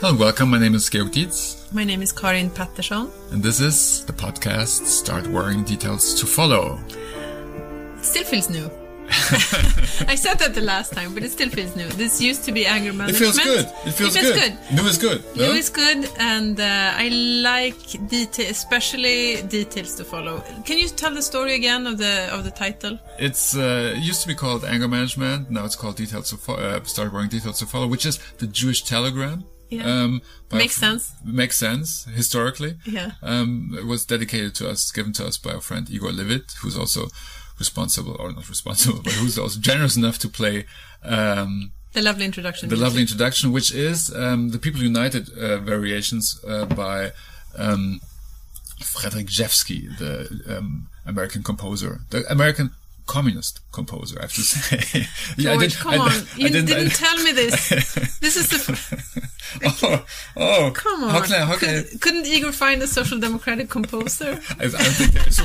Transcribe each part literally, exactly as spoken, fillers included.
and welcome. My name is Georg Dietz. My name is Karin Pettersson. And this is the podcast Start Worrying Details to Follow. It still feels new. I said that the last time, but it still feels new. This used to be anger management. It feels good. It feels, it feels good. good. New is good. No? New is good, and uh, I like detail, especially details to follow. Can you tell the story again of the of the title? It's uh, it used to be called Anger Management. Now it's called Details to Follow. Uh, Start Worrying Details to Follow, which is the Jewish telegram. Yeah. Um, makes sense. Makes sense historically. Yeah. Um, it was dedicated to us, given to us by our friend Igor Levit, who's also responsible, or not responsible, but who's also generous enough to play um, the lovely introduction. The music. lovely introduction, which is um, the People United uh, variations uh, by um, Frederick Rzewski, the um, American composer, the American communist composer, I have to say. yeah, George, I did, come I, on, I, you I didn't, didn't tell me this. This is the. oh, oh, come on! How can I, how can Could, I... Couldn't Igor find a social democratic composer? I, I don't think there's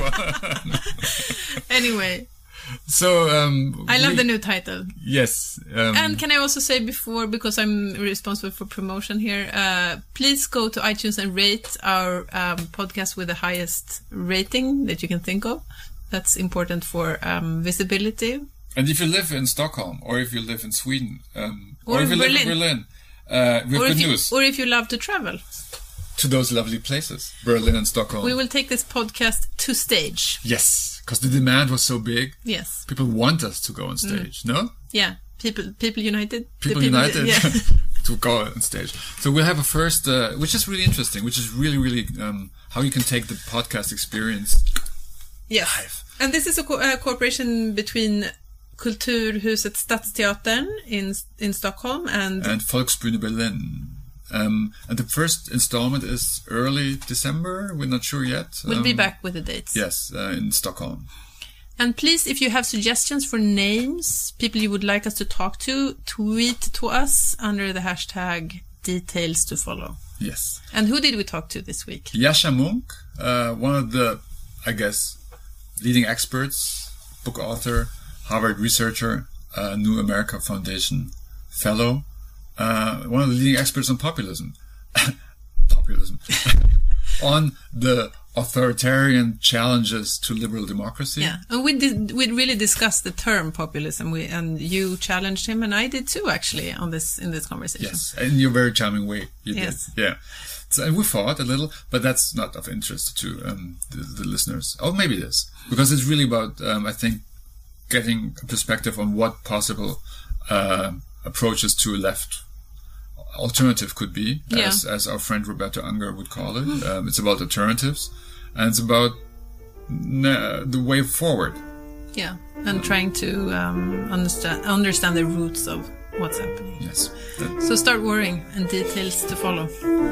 one. Anyway, so um, I love we, the new title. Yes, um, and can I also say before, because I'm responsible for promotion here, uh, please go to iTunes and rate our um, podcast with the highest rating that you can think of. That's important for um, visibility. And if you live in Stockholm, or if you live in Sweden, um, or, or if you Berlin. live in Berlin, uh, we have or good you, news. Or if you love to travel. To those lovely places, Berlin and Stockholm. We will take this podcast to stage. Yes, because the demand was so big. Yes. People want us to go on stage, mm. no? Yeah, people people united. People, people united yeah. to go on stage. So we'll have a first, uh, which is really interesting, which is really, really um, how you can take the podcast experience yes. live. And this is a, co- a cooperation between Kulturhuset Stadsteatern in in Stockholm and... And Volksbühne Berlin. Um, and the first installment is early December. We're not sure yet. We'll um, be back with the dates. Yes, uh, in Stockholm. And please, if you have suggestions for names, people you would like us to talk to, tweet to us under the hashtag details to follow. Yes. And who did we talk to this week? Yascha Mounk, uh, one of the, I guess... leading experts, book author, Harvard researcher, uh, New America Foundation fellow, uh, one of the leading experts on populism, populism, on the authoritarian challenges to liberal democracy. Yeah, and we did, we really discussed the term populism, we, and you challenged him, and I did too, actually, on this in this conversation. Yes, in your very charming way. You yes. did. Yeah. So, and we fought a little, but that's not of interest to um, the, the listeners. Oh, maybe it is. Because it's really about, um, I think, getting a perspective on what possible uh, approaches to a left alternative could be, yeah. as, as our friend Roberto Unger would call it. Um, it's about alternatives, and it's about na- the way forward. Yeah, and trying to um, understand understand the roots of what's happening. Yes. That- so start worrying, and details to follow.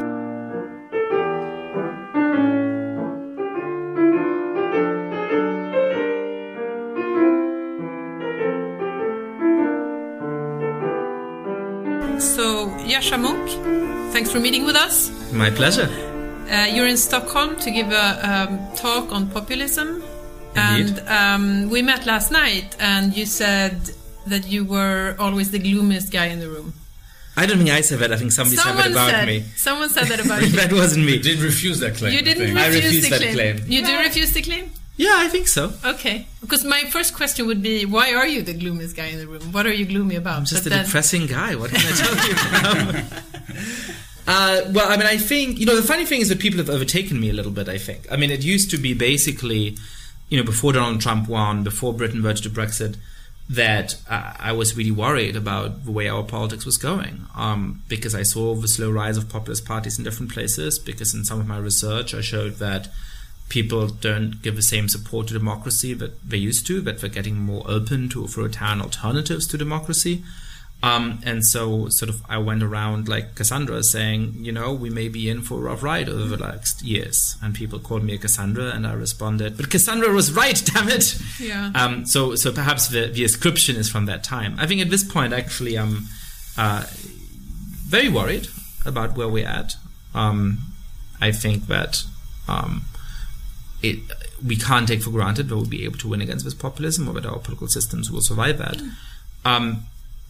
So, Yascha Mounk, thanks for meeting with us. My pleasure. Uh, you're in Stockholm to give a um, talk on populism. Indeed. And um, we met last night, and you said that you were always the gloomiest guy in the room. I don't think I said that. I think somebody someone said that about said, me. Someone said that about you. That wasn't me. You did refuse that claim. You didn't I refuse refused the that claim. claim. You do refuse the claim? Yeah, I think so. Okay. Because my first question would be, why are you the gloomiest guy in the room? What are you gloomy about? I'm just but a then... depressing guy. What can I tell you? uh, well, I mean, I think, you know, the funny thing is that people have overtaken me a little bit, I think. I mean, it used to be basically, you know, before Donald Trump won, before Britain voted to Brexit, that uh, I was really worried about the way our politics was going, um, because I saw the slow rise of populist parties in different places, because in some of my research I showed that people don't give the same support to democracy that they used to, that they're getting more open to authoritarian alternatives to democracy. Um, and so sort of I went around like Cassandra saying, you know, we may be in for a rough ride over the next years. And people called me a Cassandra, and I responded, but Cassandra was right, damn it. Yeah. Um, so so perhaps the, the ascription is from that time. I think at this point, actually, I'm uh, very worried about where we're at. Um, I think that um, it, we can't take for granted that we'll be able to win against this populism, or that our political systems will survive that. Um,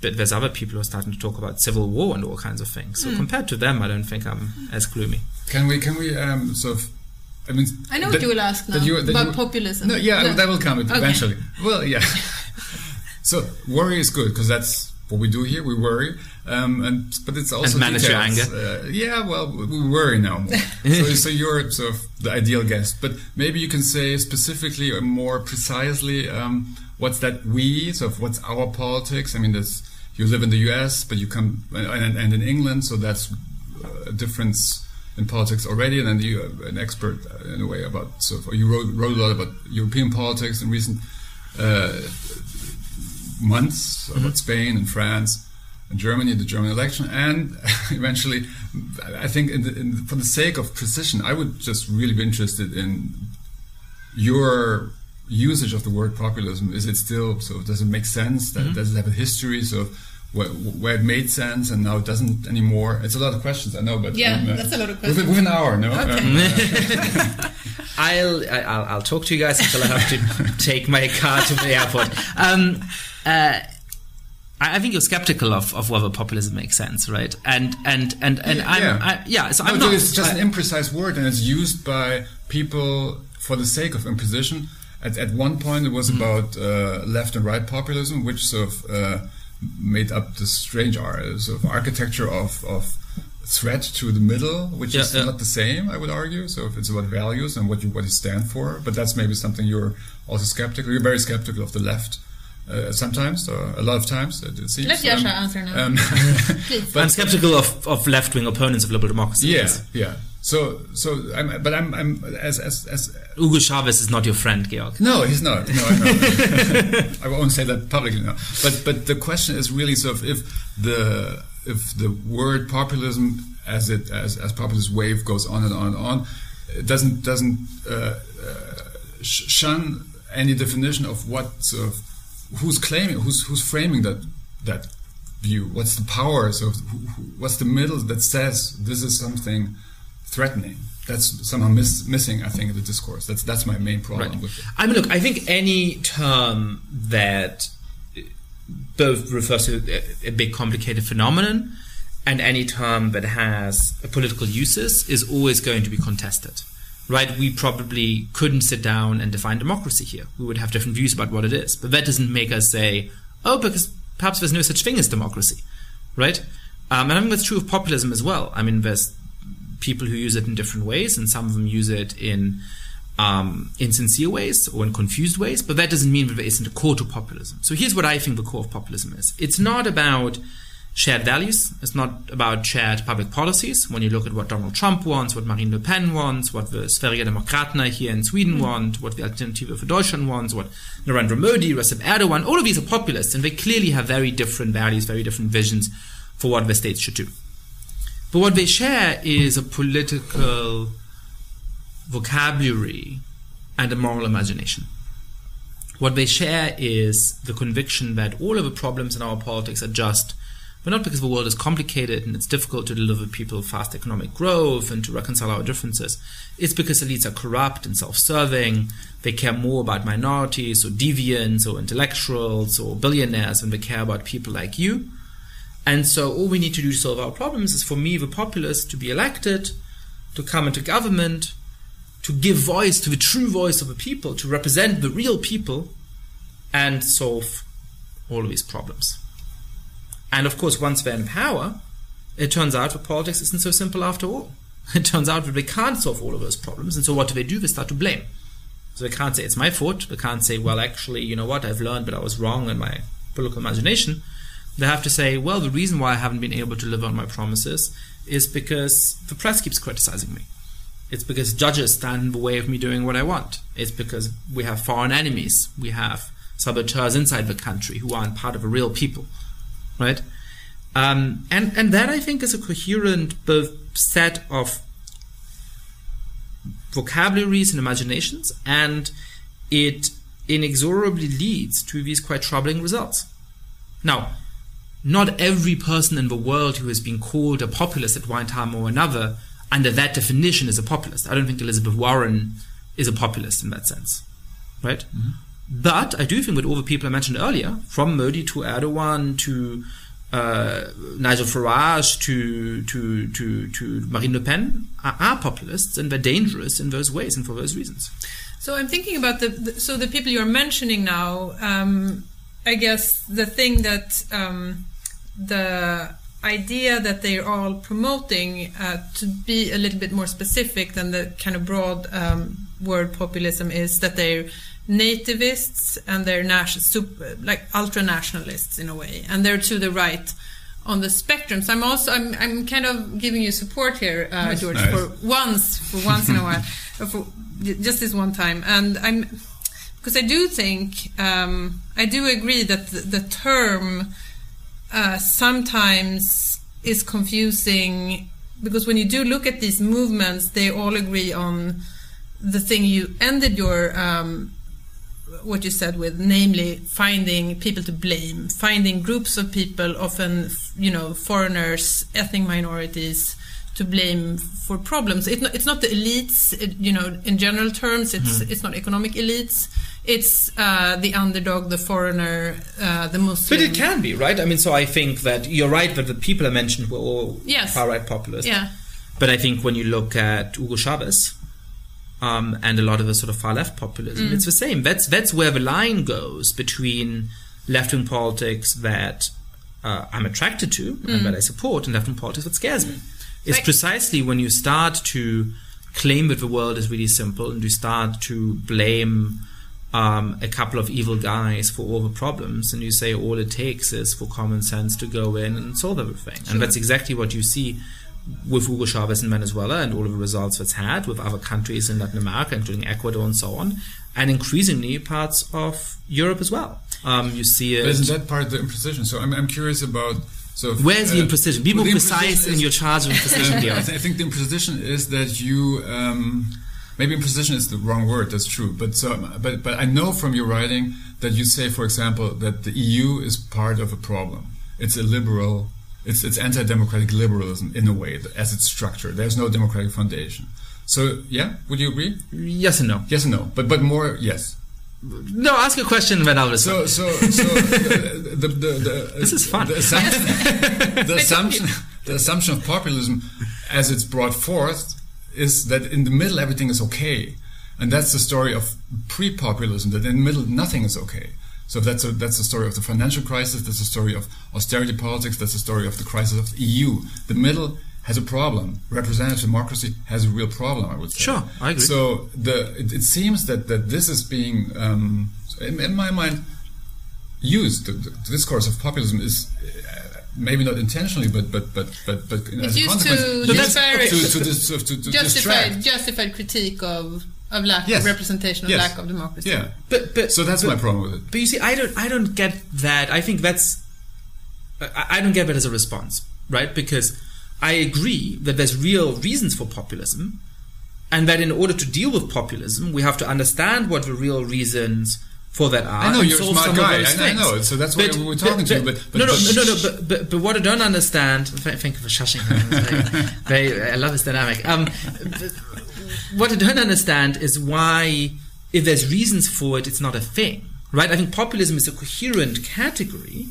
but there's other people who are starting to talk about civil war and all kinds of things. So Mm. compared to them, I don't think I'm as gloomy. Can we can we um, sort of? I mean, I know that- what you will ask now that you- that about you- populism. No, yeah, that will come Okay. eventually. Well, yeah. So worry is good because that's what we do here. We worry, um, and but it's also And manage your details. anger. Uh, yeah, well, we worry now more. so, so you're sort of the ideal guest, but maybe you can say specifically or more precisely um, what's that we? So what's our politics? I mean, there's, you live in the U S, but you come and, and in England, so that's a difference in politics already. And then you're an expert uh, in a way about sort of you wrote, wrote a lot about European politics in recent uh, months about Spain and France and Germany, the German election, and eventually, I think, in the, in, for the sake of precision, I would just really be interested in your usage of the word populism. Is it still so? Does it make sense? That, Mm-hmm. Does it have a history? So where, where it made sense and now it doesn't anymore? It's a lot of questions, I know, but Yeah, um, uh, that's a lot of With, questions. with an hour, no? Okay. Um, uh, I'll, I'll I'll talk to you guys until I have to take my car to the airport. Um, uh, I I think you're skeptical of, of whether populism makes sense, right? And and and and Yeah. I'm I, yeah. So No, I'm not. it's just I- an imprecise word, and it's used by people for the sake of imposition. At, at one point, it was Mm-hmm. about uh, left and right populism, which sort of uh, made up this strange ar- sort of architecture of, of threat to the middle, which Yeah, is yeah. not the same, I would argue. So if it's about values and what you what you stand for, but that's maybe something you're also skeptical. You're very skeptical of the left. Uh, sometimes, or a lot of times, it, it seems. Let Yasha answer now. um, Please. I'm skeptical of, of left wing opponents of liberal democracy. yeah, yes. yeah. So, so, I'm, but I'm, I'm as, as, as. Hugo Chavez is not your friend, Georg. No, he's not. No, I know. I won't say that publicly now. But, but the question is really sort of if the if the word populism, as it as as populist wave goes on and on and on, it doesn't doesn't uh, uh, sh- shun any definition of what sort of who's claiming, who's who's framing that that view. What's the power? So, who, who, what's the middle that says this is something threatening? That's somehow miss, missing, I think, in the discourse. That's that's my main problem Right. with it. I mean, look, I think any term that both refers to a, a big complicated phenomenon and any term that has a political uses is always going to be contested. Right? We probably couldn't sit down and define democracy here. We would have different views about what it is. But that doesn't make us say, oh, because perhaps there's no such thing as democracy. Right? Um, and I think that's true of populism as well. I mean, there's people who use it in different ways, and some of them use it in um, insincere ways or in confused ways, but that doesn't mean that there isn't a core to populism. So here's what I think the core of populism is. It's not about shared values. It's not about shared public policies. When you look at what Donald Trump wants, what Marine Le Pen wants, what the Sverige Demokraterna here in Sweden want, what the Alternative for Deutschland wants, what Narendra Modi, Recep Erdogan, all of these are populists, and they clearly have very different values, very different visions for what the states should do. But what they share is a political vocabulary and a moral imagination. What they share is the conviction that all of the problems in our politics are just, but not because the world is complicated and it's difficult to deliver people fast economic growth and to reconcile our differences. It's because elites are corrupt and self-serving. They care more about minorities or deviants or intellectuals or billionaires than they care about people like you. And so all we need to do to solve our problems is for me, the populace, to be elected, to come into government, to give voice to the true voice of the people, to represent the real people, and solve all of these problems. And of course, once they're in power, it turns out that politics isn't so simple after all. It turns out that they can't solve all of those problems, and so what do they do? They start to blame. So they can't say, it's my fault. They can't say, well, actually, you know what, I've learned that I was wrong in my political imagination. They have to say, well, the reason why I haven't been able to live on my promises is because the press keeps criticizing me. It's because judges stand in the way of me doing what I want. It's because we have foreign enemies. We have saboteurs inside the country who aren't part of a real people, right? Um, and, and that, I think, is a coherent both set of vocabularies and imaginations, and it inexorably leads to these quite troubling results. Now, not every person in the world who has been called a populist at one time or another, under that definition, is a populist. I don't think Elizabeth Warren is a populist in that sense, right? Mm-hmm. But I do think that all the people I mentioned earlier, from Modi to Erdogan to uh, Nigel Farage to to to to Marine Le Pen, are, are populists, and they're dangerous in those ways and for those reasons. So I'm thinking about the, the so the people you're mentioning now. Um, I guess the thing that um, the idea that they're all promoting, uh, to be a little bit more specific than the kind of broad um, word populism, is that they're nativists and they're nation, super, like ultra-nationalists in a way, and they're to the right on the spectrum. So I'm also I'm I'm kind of giving you support here, uh, That's George, nice. for once for once in a while, for just this one time, and I'm because I do think um, I do agree that the, the term uh, sometimes is confusing, because when you do look at these movements, they all agree on the thing you ended your um, what you said with, namely finding people to blame, finding groups of people, often you know foreigners, ethnic minorities, to blame for problems. It, it's not the elites, it, you know, in general terms. It's mm. it's not economic elites. It's uh, the underdog, the foreigner, uh, the Muslim. But it can be, right? I mean, so I think that you're right that the people I mentioned were all yes. far-right populists. Yeah. But I think when you look at Hugo Chavez um, and a lot of the sort of far-left populism, mm. it's the same. That's that's where the line goes between left-wing politics that uh, I'm attracted to mm. and that I support, and left-wing politics that scares me. It's Right. precisely when you start to claim that the world is really simple and you start to blame um, a couple of evil guys for all the problems, and you say all it takes is for common sense to go in and solve everything. Sure. And that's exactly what you see with Hugo Chavez in Venezuela and all of the results it's had with other countries in Latin America, including Ecuador and so on, and increasingly parts of Europe as well. Um, you see it. But isn't that part of the imprecision? So I'm, I'm curious about. So if, Where's the uh, imprecision? Be more the precise imprecision in is- your charge of imprecision, I, Leo. th- I think the imprecision is that you um, maybe imprecision is the wrong word. That's true, but so but but I know from your writing that you say, for example, that the E U is part of a problem. It's a liberal, it's it's anti-democratic liberalism in a way as it's structured. There's no democratic foundation. So yeah, would you agree? Yes and no. Yes and no, but but more yes. No, ask a question when I will So so so the, the, the, the This is fun. The assumption, the assumption the assumption of populism, as it's brought forth, is that in the middle everything is okay, and that's the story of pre-populism. That in the middle nothing is okay. So that's a, that's the story of the financial crisis. That's the story of austerity politics. That's the story of the crisis of the E U. The middle has a problem. Representative democracy has a real problem, I would say. Sure, I agree. So the it, it seems that, that this is being, um, in, in my mind, used. The, the discourse of populism is uh, maybe not intentionally, but but but but but as It's a used consequence, to to, disparage- to, to, dis- to, to justified distract. justified critique of of lack Yes. of representation, of Yes. lack of democracy. Yeah. But, but So that's but, my problem with it. But you see, I don't, I don't get that. I think that's, I, I don't get that as a response, right? Because I agree that there's real reasons for populism, and that in order to deal with populism, we have to understand what the real reasons for that are. I know and you're a solve smart some of guy. those I, I things. know. So that's why we were talking to you. But, but no, no, but, no, no, but, but but what I don't understand. th- Thank you for shushing him. Very, very, I love his dynamic. Um, but what I don't understand is why, if there's reasons for it, it's not a thing, right? I think populism is a coherent category.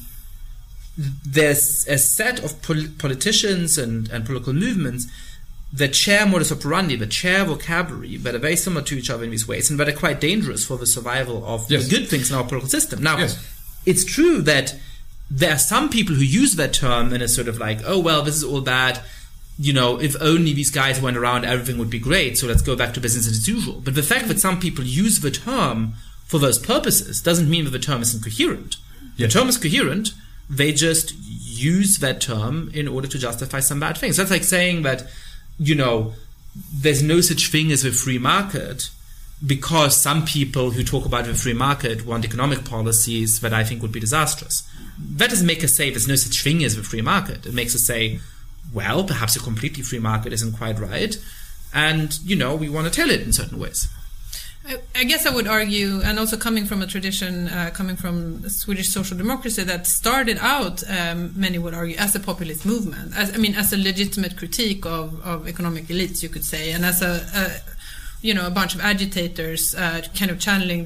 There's a set of pol- politicians and, and political movements that share modus operandi, that share vocabulary, that are very similar to each other in these ways, and that are quite dangerous for the survival of Yes. the good things in our political system. Now, Yes. it's true that there are some people who use that term in a sort of like, oh, well, this is all bad. You know, if only these guys went around, everything would be great. So let's go back to business as usual. But the fact that some people use the term for those purposes doesn't mean that the term isn't coherent. Yes. The term is coherent. They just use that term in order to justify some bad things. That's like saying that, you know, there's no such thing as a free market because some people who talk about the free market want economic policies that I think would be disastrous. That doesn't make us say there's no such thing as a free market. It makes us say, well, perhaps a completely free market isn't quite right, and, you know, we want to tell it in certain ways. I, I guess I would argue, and also coming from a tradition, uh, coming from Swedish social democracy that started out, um, many would argue, as a populist movement. As, I mean, as a legitimate critique of, of economic elites, you could say, and as a, a you know, a bunch of agitators uh, kind of channeling the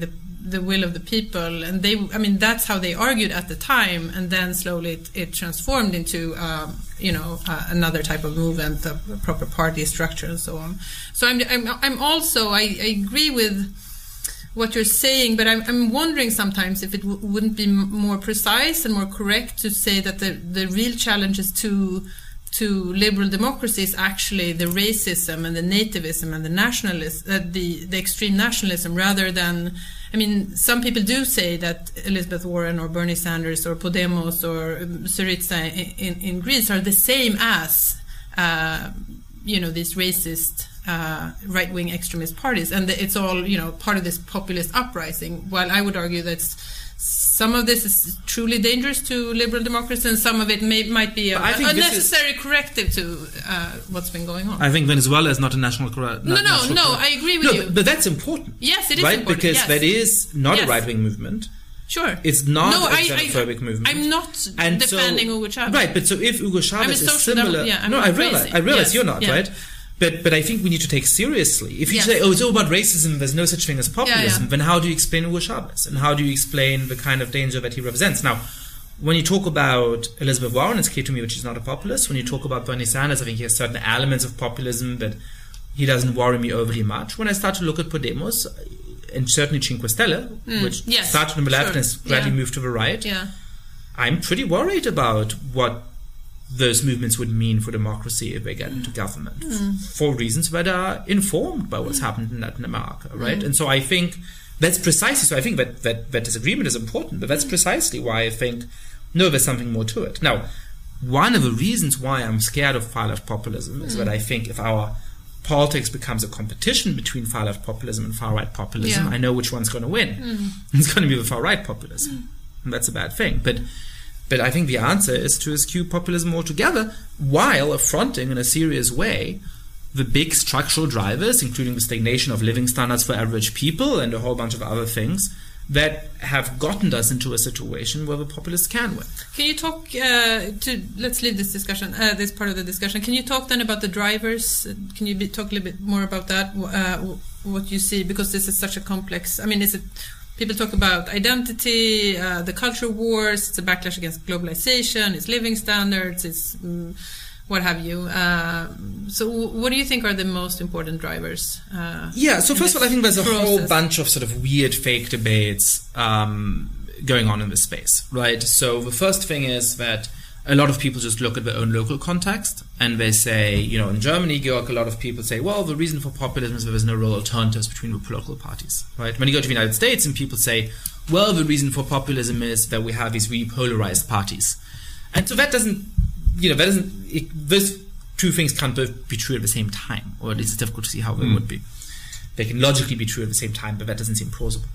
the will of the people, and they, I mean, that's how they argued at the time, and then slowly it, it transformed into, um, you know, uh, another type of movement, a proper party structure, and so on. So I'm, I'm, I'm also, I, I agree with what you're saying, but I'm, I'm wondering sometimes if it w- wouldn't be m- more precise and more correct to say that the, the real challenge is to to liberal democracy is actually the racism and the nativism and the nationalism, uh, the the extreme nationalism, rather than, I mean, some people do say that Elizabeth Warren or Bernie Sanders or Podemos or um, Syriza in, in, in Greece are the same as, uh, you know, these racist uh, right-wing extremist parties, and it's all, you know, part of this populist uprising. While I would argue that some of this is truly dangerous to liberal democracy, and some of it may, might be a, a necessary is, corrective to uh, what's been going on. I think Venezuela is not a national correct. No, no, no. I agree with no, you. But, but that's important. Yes, it is right? important. Because yes. that is not yes. a right-wing movement. Sure. It's not no, a I, xenophobic I, movement. I'm not and defending so, Hugo Chavez. Right, but so if Hugo Chavez is Dem- similar... yeah, I'm no, not I realize, crazy. I realize yes. you're not, yeah. right? But but I think we need to take seriously. If you yes. say, oh, it's all about racism, there's no such thing as populism, yeah, yeah. then how do you explain Hugo Chavez? And how do you explain the kind of danger that he represents? Now, when you talk about Elizabeth Warren, it's clear to me that she's not a populist. When you talk about Bernie Sanders, I think he has certain elements of populism, but he doesn't worry me overly much. When I start to look at Podemos, and certainly Cinque Stelle, mm, which yes, started on the left sure. and has gradually yeah. moved to the right, yeah. I'm pretty worried about what those movements would mean for democracy if they get into government, mm. for reasons that are informed by what's happened in Latin America, right? Mm. And so I think that's precisely, so I think that, that, that disagreement is important, but that's precisely why I think, no, there's something more to it. Now, one of the reasons why I'm scared of far-left populism is mm. that I think if our politics becomes a competition between far-left populism and far-right populism, yeah. I know which one's going to win. Mm. It's going to be the far-right populism. Mm. And that's a bad thing. But But I think the answer is to eschew populism altogether, while affronting in a serious way the big structural drivers, including the stagnation of living standards for average people and a whole bunch of other things that have gotten us into a situation where the populists can win. Can you talk uh, to? Let's leave this discussion, uh, this part of the discussion. Can you talk then about the drivers? Can you be, talk a little bit more about that? Uh, what you see, because this is such a complex. I mean, is it? People talk about identity, uh, the culture wars, it's a backlash against globalization, it's living standards, it's um, what have you. Uh, so w- what do you think are the most important drivers? Uh, yeah, so first of all, I think there's a process? whole bunch of sort of weird fake debates um, going on in this space, right? So the first thing is that a lot of people just look at their own local context and they say, you know, in Germany, Georg, a lot of people say, well, the reason for populism is that there's no real alternatives between the political parties, right? When you go to the United States and people say, well, the reason for populism is that we have these repolarized parties. And so that doesn't, you know, that doesn't, it, those two things can't both be true at the same time, or at least it's difficult to see how they mm. would be. They can logically be true at the same time, but that doesn't seem plausible.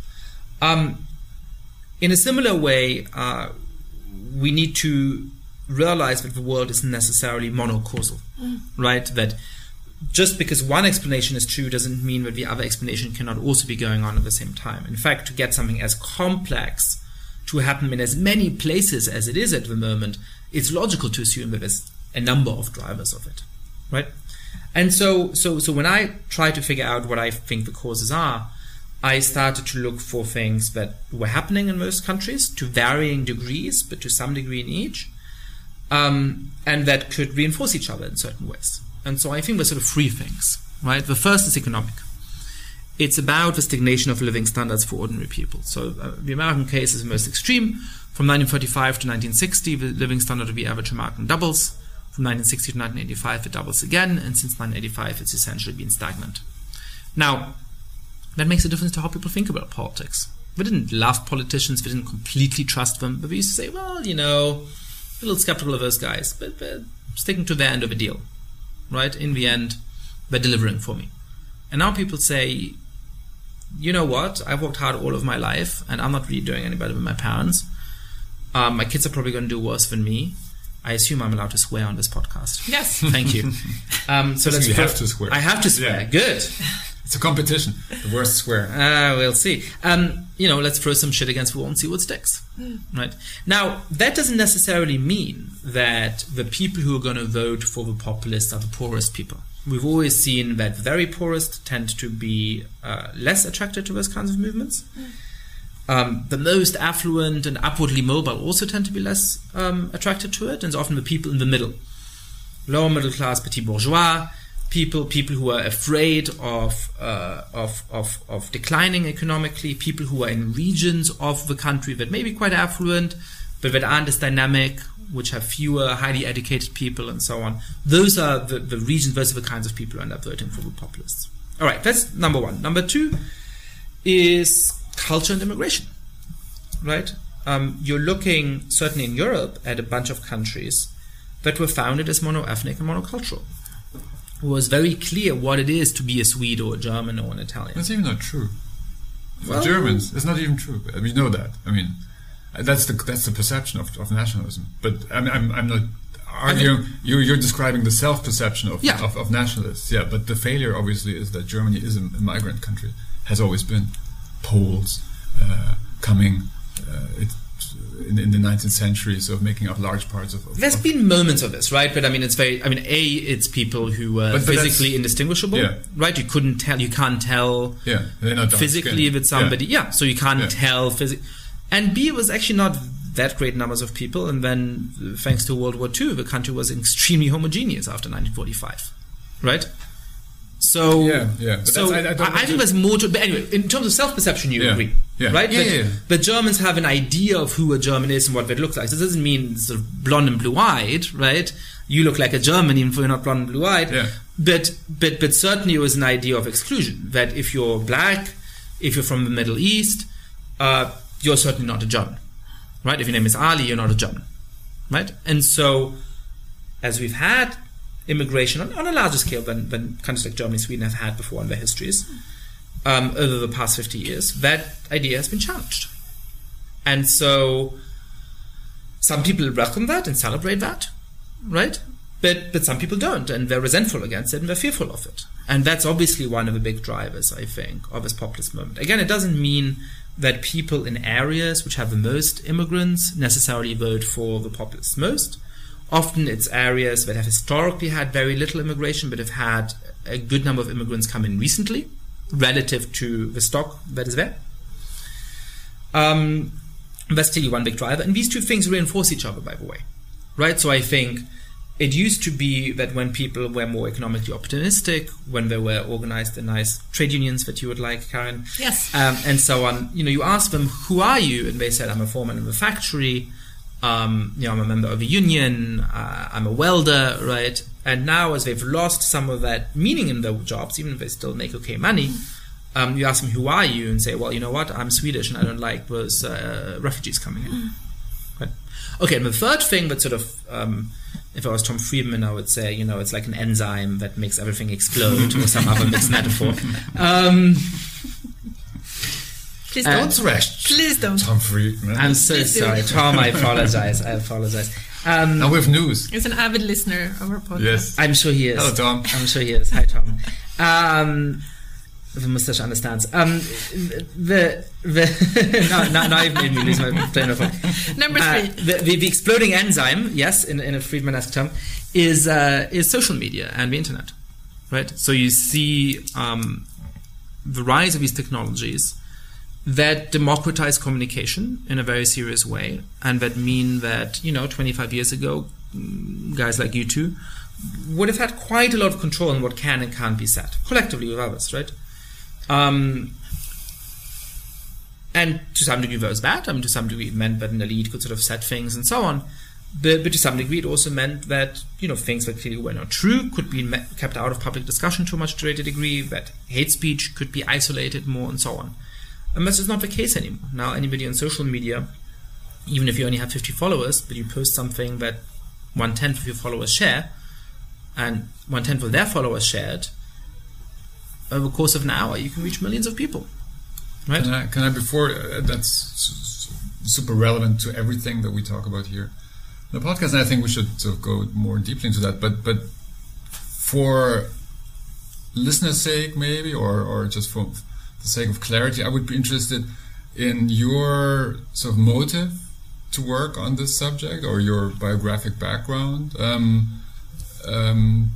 Um, in a similar way, uh, we need to realize that the world isn't necessarily monocausal, mm. right? That just because one explanation is true doesn't mean that the other explanation cannot also be going on at the same time. In fact, to get something as complex to happen in as many places as it is at the moment, it's logical to assume that there's a number of drivers of it, right? And so, so, so when I try to figure out what I think the causes are, I started to look for things that were happening in most countries to varying degrees, but to some degree in each. Um, and that could reinforce each other in certain ways. And so I think there's sort of three things, right? The first is economic. It's about the stagnation of living standards for ordinary people. So uh, the American case is the most extreme. From nineteen thirty-five to nineteen sixty, the living standard of the average American doubles. From nineteen sixty to nineteen eighty-five, it doubles again. And since nineteen eighty-five, it's essentially been stagnant. Now, that makes a difference to how people think about politics. We didn't love politicians. We didn't completely trust them. But we used to say, well, you know, a little skeptical of those guys, but they're sticking to their end of the deal, right? In the end, they're delivering for me. And now people say, you know what? I've worked hard all of my life, and I'm not really doing any better than my parents. Um, my kids are probably going to do worse than me. I assume I'm allowed to swear on this podcast. Yes. Thank you. Um, so let's you pro- have to swear. I have to swear. Yeah. Good. It's a competition. The worst swear. Uh, we'll see. Um, you know, let's throw some shit against the wall and see what sticks. Mm. Right. Now, that doesn't necessarily mean that the people who are going to vote for the populists are the poorest people. We've always seen that the very poorest tend to be uh, less attracted to those kinds of movements. Mm. Um, the most affluent and upwardly mobile also tend to be less um, attracted to it, and it's often the people in the middle, lower middle class, petit bourgeois people, people who are afraid of, uh, of of of declining economically, people who are in regions of the country that may be quite affluent, but that aren't as dynamic, which have fewer highly educated people, and so on. Those are the, the regions, those are the kinds of people who end up voting for the populists. All right, that's number one. Number two is culture and immigration, right? Um, you're looking, certainly in Europe, at a bunch of countries that were founded as mono-ethnic and monocultural. It was very clear what it is to be a Swede or a German or an Italian. That's even not true. For Well- Germans, it's not even true. I mean, you know that. I mean, that's the that's the perception of, of nationalism. But I'm I'm, I'm not arguing. You're you're describing the self-perception of, Yeah. of of nationalists. Yeah, but the failure obviously is that Germany is a, a migrant country. Has always been. Poles uh, coming uh, it, in, in the nineteenth century, so making up large parts of. of There's of, been moments of this, right? But I mean, it's very. I mean, a it's people who were But- but physically that's- indistinguishable, yeah. right? You couldn't tell. You can't tell yeah, they're not dark physically skinned. with somebody. Yeah, so you can't Yeah. tell physically. And B, it was actually not that great numbers of people. And then, uh, thanks to World War Two, the country was extremely homogeneous after nineteen forty-five, right? So, Yeah, yeah, but so that's- I- I I, don't I, want think to- there's more to. But anyway, in terms of self-perception, you Yeah, agree, yeah. right? Yeah, but, yeah, yeah. but Germans have an idea of who a German is and what that looks like. This doesn't mean sort of blonde and blue-eyed, right? You look like a German even if you're not blonde and blue-eyed. Yeah. But but but certainly it was an idea of exclusion, that if you're black, if you're from the Middle East, uh, you're certainly not a German, right? If your name is Ali, you're not a German, right? And so, as we've had immigration on, on a larger scale than, than countries like Germany and Sweden have had before in their histories, um, over the past fifty years, that idea has been challenged. And so, some people welcome that and celebrate that, right? But but some people don't, and they're resentful against it, and they're fearful of it. And that's obviously one of the big drivers, I think, of this populist movement. Again, it doesn't mean that people in areas which have the most immigrants necessarily vote for the populists most. Often it's areas that have historically had very little immigration, but have had a good number of immigrants come in recently, relative to the stock that is there. Um, that's clearly one big driver. And these two things reinforce each other, by the way. Right? So I think it used to be that when people were more economically opportunistic, when they were organized in nice trade unions that you would like, Karen, Yes. um, and so on, you know, you ask them, who are you? And they said, I'm a foreman in the factory. Um, you know, I'm a member of a union, uh, I'm a welder, right? And now, as they've lost some of that meaning in their jobs, even if they still make okay money, um, you ask them, who are you? And say, well, you know what, I'm Swedish and I don't like those uh, refugees coming in. Right? Okay, and the third thing that sort of, um, if I was Tom Friedman, I would say, you know, it's like an enzyme that makes everything explode, or some other mixed metaphor. Um, Please uh, don't. Don't thrash Please don't. Tom Friedman. I'm so Please do. sorry, Tom, I apologize, I apologize. Um, Now with news. He's an avid listener of our podcast. Yes. I'm sure he is. Hello, Tom. I'm sure he is. Hi, Tom. Um, the mustache understands. Um, the the no, no, now you've made me lose my train of thought. Number Uh, three. the, the the exploding enzyme, yes, in in a Friedman-esque term, is uh, is social media and the internet, right? So you see um, the rise of these technologies that democratize communication in a very serious way, and that mean that, you know, twenty-five years ago, mm, guys like you two would have had quite a lot of control on what can and can't be said, collectively with others, right? Um, and to some degree that was bad. I mean, to some degree it meant that an elite could sort of set things and so on. But, but to some degree it also meant that, you know, things that clearly were not true could be me- kept out of public discussion to a much greater degree, that hate speech could be isolated more and so on. And that's just not the case anymore. Now anybody on social media, even if you only have fifty followers, but you post something that one-tenth of your followers share, and one-tenth of their followers shared, over the course of an hour you can reach millions of people. Right? Can I, can I before, uh, that's su- su- super relevant to everything that we talk about here in the podcast, and I think we should sort of go more deeply into that, but but for listeners' sake maybe, or, or just for the sake of clarity, I would be interested in your sort of motive to work on this subject, or your biographic background. Um, um,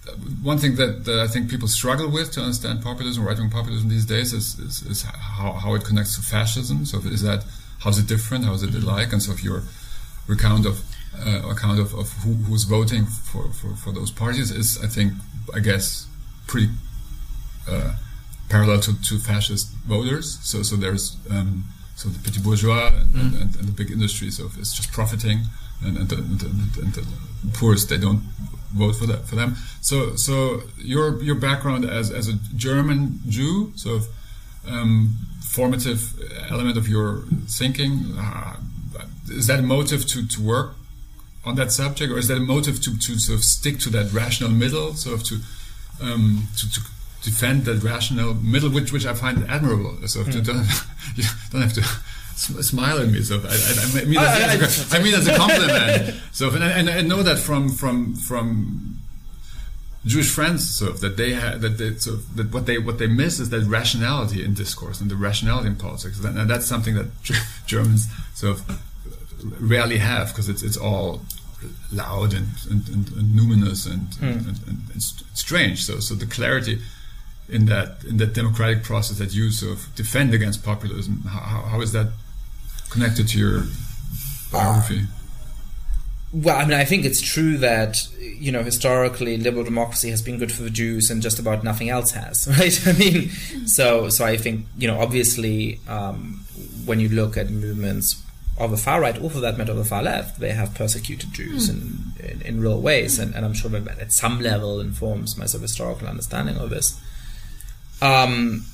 one thing that, that I think people struggle with to understand populism, right-wing populism these days, is, is, is how, how it connects to fascism. So is that, how's it different? How is it like? And so if your recount of uh, account of, of who, who's voting for, for, for those parties is, I think, I guess, pretty uh, parallel to, to fascist voters. So so there's um, so the petit bourgeois and, mm. and, and, and the big industry. So it's just profiting, and, and, the, and, the, and the poorest, they don't vote for that for them. So so your your background as as a German Jew, so um, formative element of your thinking. Uh, is that a motive to, to work on that subject, or is that a motive to, to sort of stick to that rational middle, sort of to um, to, to defend that rational middle, which which I find admirable. So mm. you don't you don't have to smile at me. So I, I, I mean as, as a, I mean as a compliment. So and I, and I know that from from from Jewish friends, sort of that they have that they sort of, that what they what they miss is that rationality in discourse and the rationality in politics, and that's something that Germans sort of rarely have, because it's it's all loud and and, and, and numinous and, mm. and, and, and, and strange. So so the clarity in that in that democratic process that you sort of defend against populism, how, how is that connected to your biography? Uh, well, I mean, I think it's true that, you know, historically liberal democracy has been good for the Jews and just about nothing else has, right? I mean, so so I think, you know, obviously um, when you look at movements of the far right, or for that matter of the far left, they have persecuted Jews mm. in, in, in real ways, and, and I'm sure that at some level informs my sort of historical understanding of this. Um,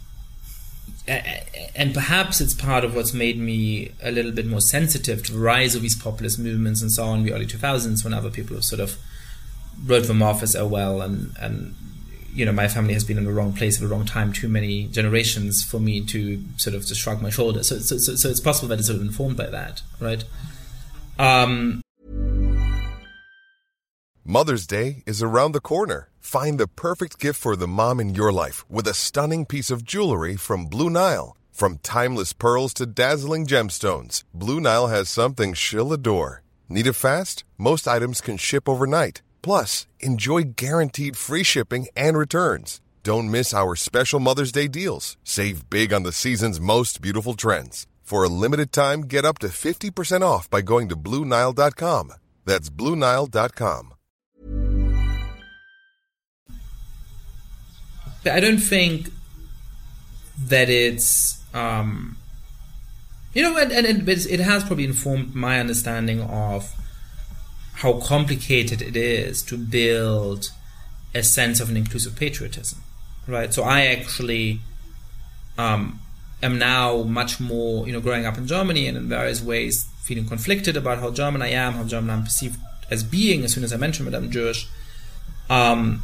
and perhaps it's part of what's made me a little bit more sensitive to the rise of these populist movements and so on in the early two thousands, when other people have sort of wrote them off as, oh well, and, and you know, my family has been in the wrong place at the wrong time too many generations for me to sort of just shrug my shoulders. So, so, so, so it's possible that it's sort of informed by that, right? Um, Mother's Day is around the corner. Find the perfect gift for the mom in your life with a stunning piece of jewelry from Blue Nile. From timeless pearls to dazzling gemstones, Blue Nile has something she'll adore. Need it fast? Most items can ship overnight. Plus, enjoy guaranteed free shipping and returns. Don't miss our special Mother's Day deals. Save big on the season's most beautiful trends. For a limited time, get up to fifty percent off by going to Blue Nile dot com. That's Blue Nile dot com. I don't think that it's, um, you know, and, and it, it has probably informed my understanding of how complicated it is to build a sense of an inclusive patriotism, right? So I actually um, am now much more, you know, growing up in Germany and in various ways feeling conflicted about how German I am, how German I'm perceived as being as soon as I mention that I'm Jewish. Um,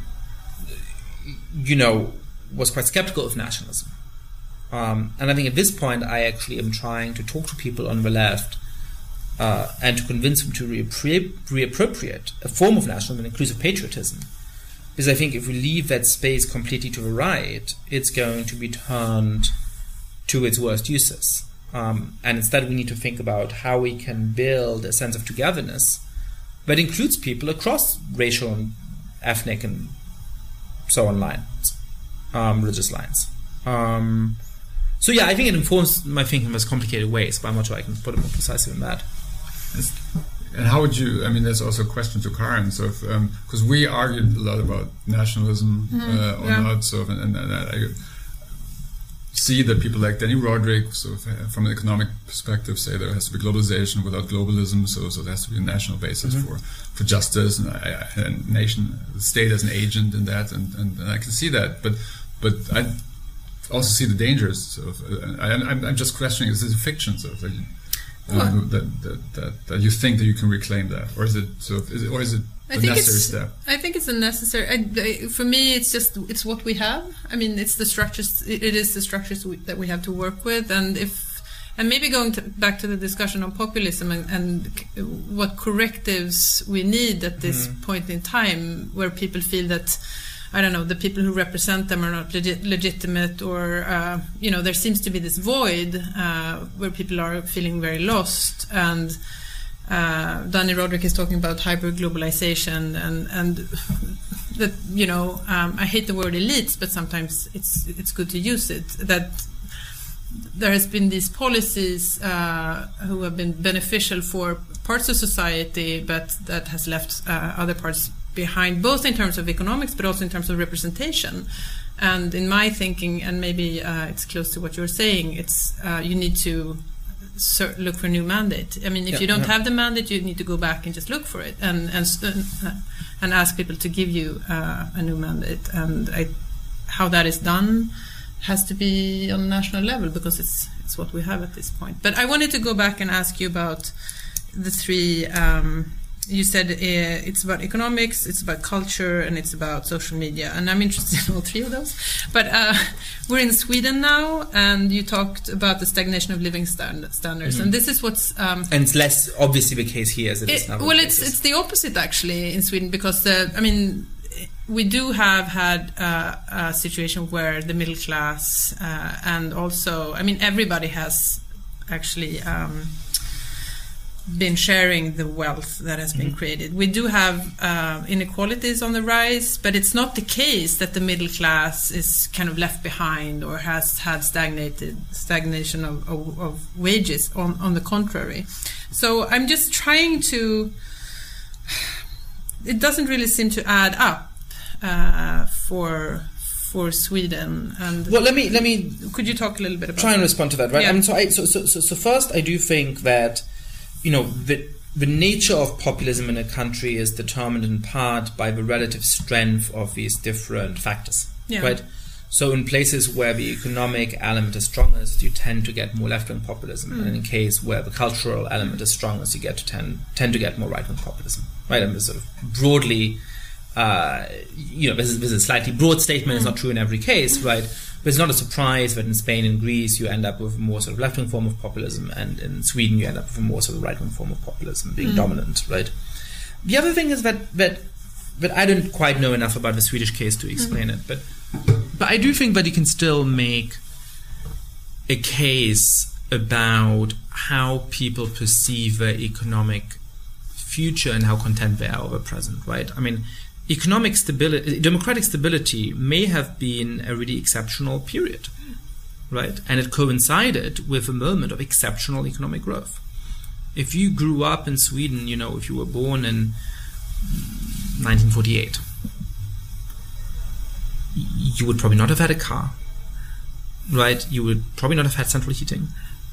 you know, was quite skeptical of nationalism. Um, and I think at this point I actually am trying to talk to people on the left uh, and to convince them to reappri- reappropriate a form of nationalism and inclusive patriotism. Because I think if we leave that space completely to the right, it's going to be turned to its worst uses. Um, and instead we need to think about how we can build a sense of togetherness that includes people across racial and ethnic and so on lines, um, religious lines. Um, so yeah, I think it informs my thinking in most complicated ways, but I'm not sure I can put it more precisely than that. It's, and how would you, I mean, there's also a question to Karen, so because um, we argued a lot about nationalism mm-hmm. uh, or yeah. not, so and, and, and I see that people like Danny Roderick, so from an economic perspective, say there has to be globalization without globalism, so so there has to be a national basis mm-hmm. for, for justice and a, a nation, the state as an agent in that, and, and, and I can see that, but but I also see the dangers. So I, I'm, I'm just questioning: is this a fiction? So that, um, that, that, that that you think that you can reclaim that, or is it so? Is it, or is it I a think necessary it's, step? I think it's a necessary. I, I, for me, it's just it's what we have. I mean, it's the structures. It, it is the structures we, that we have to work with, and if and maybe going to, back to the discussion on populism and, and what correctives we need at this mm. point in time, where people feel that, I don't know, the people who represent them are not legit, legitimate, or uh, you know, there seems to be this void uh, where people are feeling very lost, and uh, Danny Roderick is talking about hyper-globalization and, and that, you know, um, I hate the word elites, but sometimes it's it's good to use it, that there has been these policies uh, who have been beneficial for parts of society, but that has left uh, other parts behind, both in terms of economics, but also in terms of representation. And in my thinking, and maybe uh, it's close to what you're saying, it's uh, you need to ser- look for a new mandate. I mean, if yeah, you don't yeah. have the mandate, you need to go back and just look for it and and uh, and ask people to give you uh, a new mandate. And I, how that is done has to be on a national level, because it's it's what we have at this point. But I wanted to go back and ask you about the three. Um, you said uh, it's about economics, it's about culture, and it's about social media. And I'm interested in all three of those. But uh, we're in Sweden now, and you talked about the stagnation of living stand- standards. Mm-hmm. And this is what's... Um, and it's less obviously the case here as it, it is now. Well, it's it's the opposite, actually, in Sweden, because, the, I mean... we do have had uh, a situation where the middle class uh, and also, I mean, everybody has actually um, been sharing the wealth that has been mm-hmm. created. We do have uh, inequalities on the rise, but it's not the case that the middle class is kind of left behind or has had stagnated stagnation of, of, of wages. On, on the contrary. So I'm just trying to... It doesn't really seem to add up uh, for for Sweden. And well, let me let me. Could you talk a little bit about? Try that? and respond to that, right? Yeah. I mean, so, I, so so so so first, I do think that, you know, the the nature of populism in a country is determined in part by the relative strength of these different factors, yeah. right? So in places where the economic element is strongest, you tend to get more left-wing populism. Mm. And in case where the cultural element is strongest, you get to tend, tend to get more right-wing populism. Right? And sort of broadly, uh, you know, this is, this is a slightly broad statement. Mm. It's not true in every case, right? But it's not a surprise that in Spain and Greece you end up with a more sort of left-wing form of populism, and in Sweden you end up with a more sort of right-wing form of populism being mm. dominant, right? The other thing is that that that I don't quite know enough about the Swedish case to explain mm. it, but but I do think that you can still make a case about how people perceive their economic future and how content they are over present, right? I mean, economic stability, democratic stability may have been a really exceptional period, right? And it coincided with a moment of exceptional economic growth. If you grew up in Sweden, you know, if you were born in nineteen forty-eight, you would probably not have had a car, right? You would probably not have had central heating.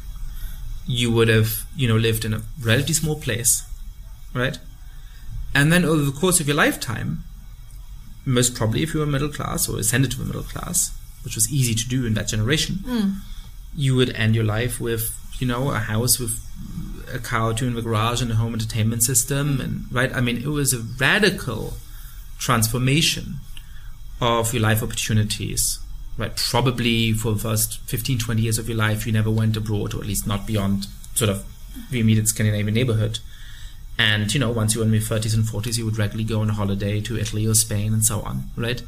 You would have, you know, lived in a relatively small place, right? And then over the course of your lifetime, most probably if you were middle class or ascended to the middle class, which was easy to do in that generation, mm. you would end your life with, you know, a house with a car or two in the garage and a home entertainment system, and right? I mean, it was a radical transformation of your life opportunities, right? Probably for the first fifteen, twenty years of your life, you never went abroad, or at least not beyond sort of the immediate Scandinavian neighborhood. And, you know, once you were in your thirties and forties, you would regularly go on a holiday to Italy or Spain and so on, right?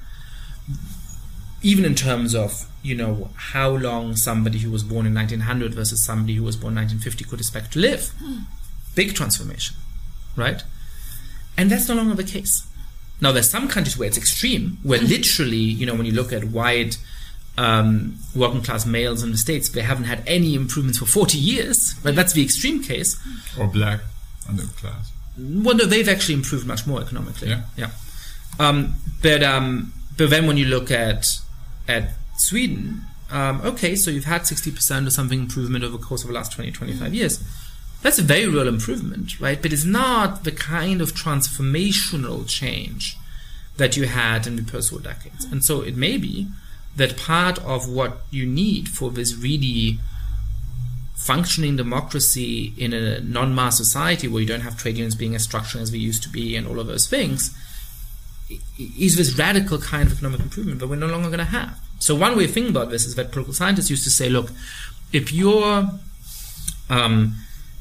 Even in terms of, you know, how long somebody who was born in nineteen hundred versus somebody who was born in nineteen fifty could expect to live. Mm. Big transformation, right? And that's no longer the case. Now, there's some countries where it's extreme, where literally, you know, when you look at white um, working class males in the States, they haven't had any improvements for forty years, right? That's the extreme case. Or black underclass. Well, no, they've actually improved much more economically. Yeah. yeah. Um, but um, but then when you look at at Sweden, um, okay, so you've had sixty percent or something improvement over the course of the last twenty, twenty-five years. That's a very real improvement, right? But it's not the kind of transformational change that you had in the post-war decades. And so it may be that part of what you need for this really functioning democracy in a non-mass society where you don't have trade unions being as structured as they used to be and all of those things is this radical kind of economic improvement that we're no longer going to have. So one way of thinking about this is that political scientists used to say, look, if you're um,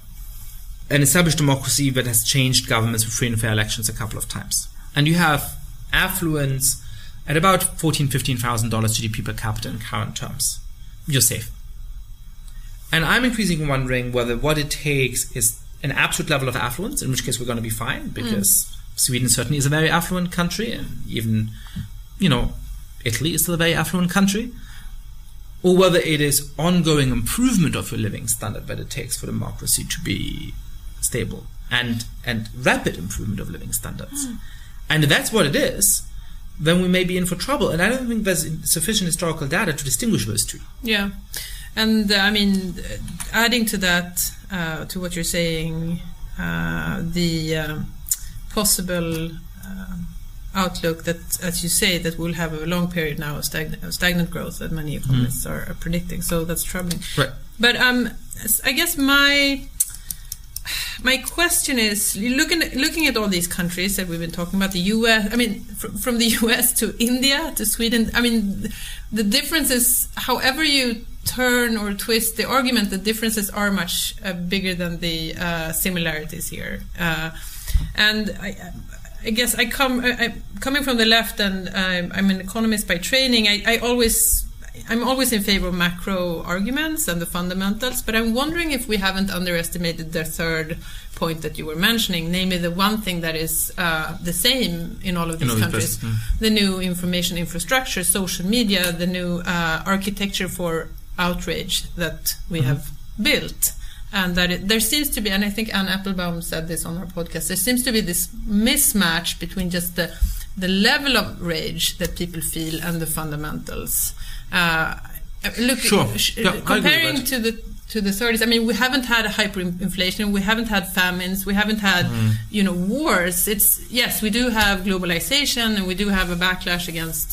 an established democracy that has changed governments with free and fair elections a couple of times, and you have affluence at about fourteen thousand dollars, fifteen thousand dollars G D P per capita in current terms, you're safe. And I'm increasingly wondering whether what it takes is an absolute level of affluence, in which case we're going to be fine, because mm. Sweden certainly is a very affluent country, and even, you know, Italy is still a very affluent country, or whether it is ongoing improvement of your living standard that it takes for democracy to be stable, and and rapid improvement of living standards. Mm. And if that's what it is, then we may be in for trouble. And I don't think there's sufficient historical data to distinguish those two. Yeah. And uh, I mean, adding to that, uh, to what you're saying, uh, the uh, possible uh, outlook that, as you say, that we'll have a long period now of stagnant, of stagnant growth that many economists mm. are, are predicting. So that's troubling. Right. But um, I guess my my question is, looking at, looking at all these countries that we've been talking about, the U S, I mean, fr- from the U S to India to Sweden, I mean, the difference is, however you turn or twist the argument, the differences are much uh, bigger than the uh, similarities here. Uh, and I, I guess I come, I, I, coming from the left, and I'm, I'm an economist by training, I, I always... I'm always in favor of macro arguments and the fundamentals, but I'm wondering if we haven't underestimated the third point that you were mentioning, namely the one thing that is uh, the same in all of these countries, mm. the new information infrastructure, social media, the new uh, architecture for outrage that we mm-hmm. have built. And that it, there seems to be, and I think Anne Applebaum said this on our podcast, there seems to be this mismatch between just the the level of rage that people feel and the fundamentals. Uh, look, sure. sh- yeah, comparing to the to the thirties, I mean, we haven't had a hyperinflation, we haven't had famines, we haven't had, mm. you know, wars. It's yes, we do have globalization, and we do have a backlash against,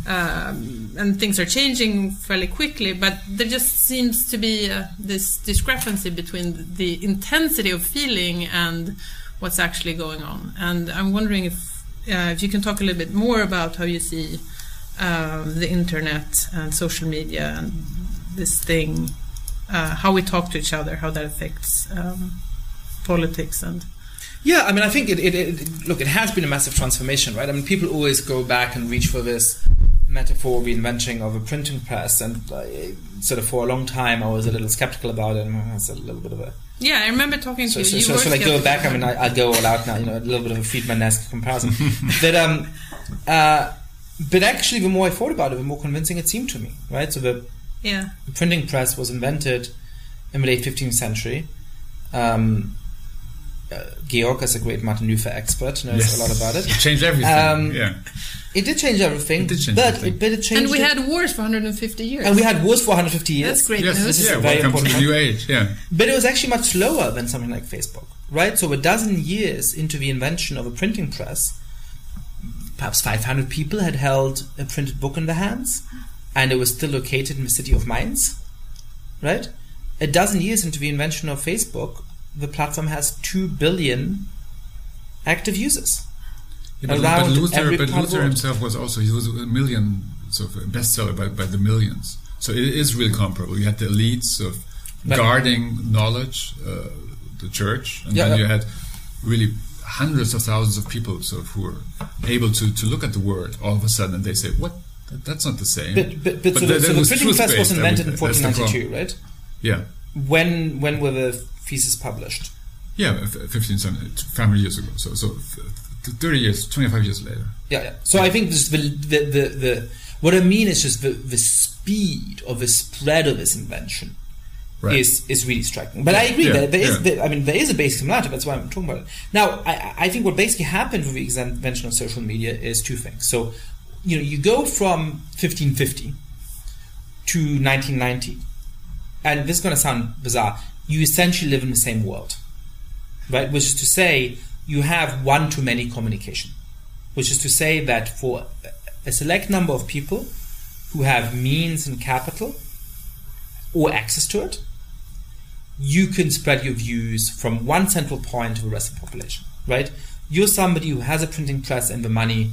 um, and things are changing fairly quickly. But there just seems to be uh, this discrepancy between the intensity of feeling and what's actually going on. And I'm wondering if uh, if you can talk a little bit more about how you see Um, the internet and social media and this thing, uh, how we talk to each other, how that affects um, politics and. Yeah, I mean, I think it, it, it. Look, it has been a massive transformation, right? I mean, people always go back and reach for this metaphor, reinventing of a printing press, and uh, sort of for a long time, I was a little skeptical about it. And it's a little bit of a. Yeah, I remember talking so, to so, you. So, you so, so like go back. I mean, I, I go all out now. You know, a little bit of a Friedman-esque comparison. But um, uh. But actually, the more I thought about it, the more convincing it seemed to me, right? So the yeah. printing press was invented in the late fifteenth century. Um, uh, Georg, as a great Martin Luther expert, knows yes. a lot about it. It changed everything, um, yeah. It did change everything, it did change but, everything. It, but it changed And we it. had wars for one hundred fifty years. And we had wars for one hundred fifty years. That's great yes, news. This yeah, is a very welcome important to the new age, yeah. But it was actually much slower than something like Facebook, right? So a dozen years into the invention of a printing press, perhaps five hundred people had held a printed book in their hands, and it was still located in the city of Mainz, right? A dozen years into the invention of Facebook, the platform has two billion active users. Yeah, but, around but Luther, every but part of the Luther world. himself was also, he was a million, sort of a bestseller by, by the millions. So it is really comparable. You had the elites of But- guarding knowledge, uh, the church, and Yeah, then yeah. you had really hundreds of thousands of people sort of who were able to, to look at the word all of a sudden, and they say, what? That, that's not the same. But, but, but, so, that- the, so that the was printing press was truth-based, invented in that was- fourteen that's the ninety-two, problem. right? Yeah. When when were the theses published? Yeah, f- fifteen, five hundred years ago. So, so f- thirty years, twenty-five years later. Yeah, yeah. So I think this, the, the, the, the what I mean is just the, the speed of the spread of this invention Right. is is really striking. But I agree Yeah, that there is, yeah. there, I mean, there is a basic similarity. That's why I'm talking about it. Now, I, I think what basically happened with the invention of social media is two things. So, you know, you go from fifteen fifty to nineteen ninety, and this is going to sound bizarre. You essentially live in the same world, right? Which is to say, you have one-to-many communication. Which is to say that for a select number of people who have means and capital or access to it, you can spread your views from one central point to the rest of the population, right? You're somebody who has a printing press and the money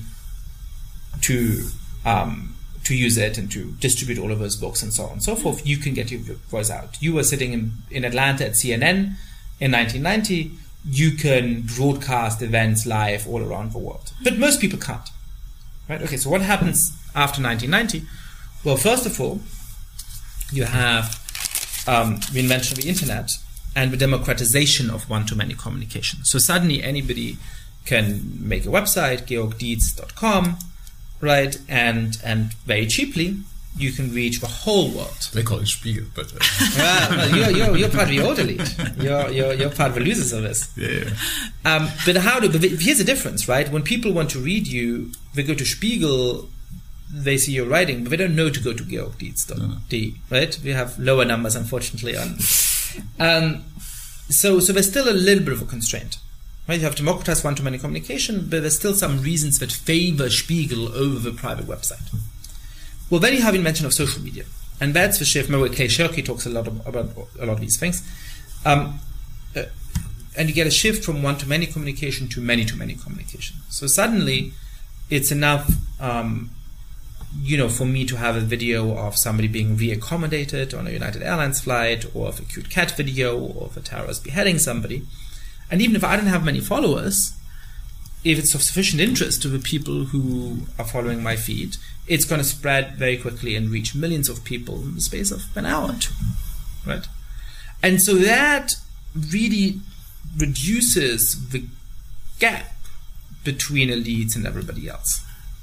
to um, to use it and to distribute all of those books and so on and so forth. You can get your voice out. You were sitting in, in Atlanta at C N N in nineteen ninety. You can broadcast events live all around the world. But most people can't, right? Okay, so what happens after nineteen ninety? Well, first of all, you have um, the invention of the internet and the democratization of one-to-many communication. So suddenly anybody can make a website, georg dietz dot com, right? And and very cheaply, you can reach the whole world. They call it Spiegel, but... Uh. well, well you're, you're, you're part of the old elite. You're, you're, you're part of the losers of this. Yeah, yeah. Um, but how do... But here's the difference, right? When people want to read you, they go to Spiegel, they see your writing, but they don't know to go to georg dietz dot d, no. right? We have lower numbers, unfortunately. on. Um, so, so there's still a little bit of a constraint. Right? You have democratized one-to-many communication, but there's still some reasons that favor Spiegel over the private website. Well, then you have invention of social media, and that's the shift. Remember, Clay Shirky talks a lot of, about a lot of these things, um, uh, and you get a shift from one-to-many communication to many-to-many communication. So suddenly, it's enough, um, you know, for me to have a video of somebody being re-accommodated on a United Airlines flight, or of a cute cat video, or of a terrorist beheading somebody, and even if I don't have many followers, if it's of sufficient interest to the people who are following my feed, it's going to spread very quickly and reach millions of people in the space of an hour or two, right? And so that really reduces the gap between elites and everybody else.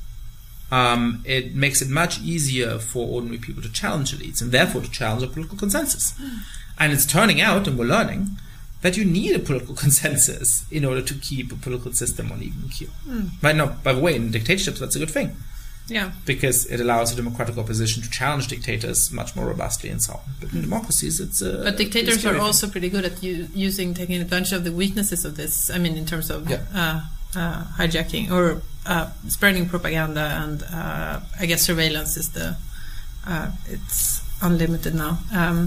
Um, it makes it much easier for ordinary people to challenge elites and therefore to challenge a political consensus. And it's turning out, and we're learning, that you need a political consensus in order to keep a political system on even keel. Mm. Right now, by the way, in dictatorships, that's a good thing. Yeah. Because it allows a democratic opposition to challenge dictators much more robustly and so on. But in democracies, it's a... But dictators it's are also pretty good at u- using, taking advantage of the weaknesses of this. I mean, in terms of yeah. uh, uh, hijacking or uh, spreading propaganda, and uh, I guess surveillance is the... Uh, it's unlimited now. Um,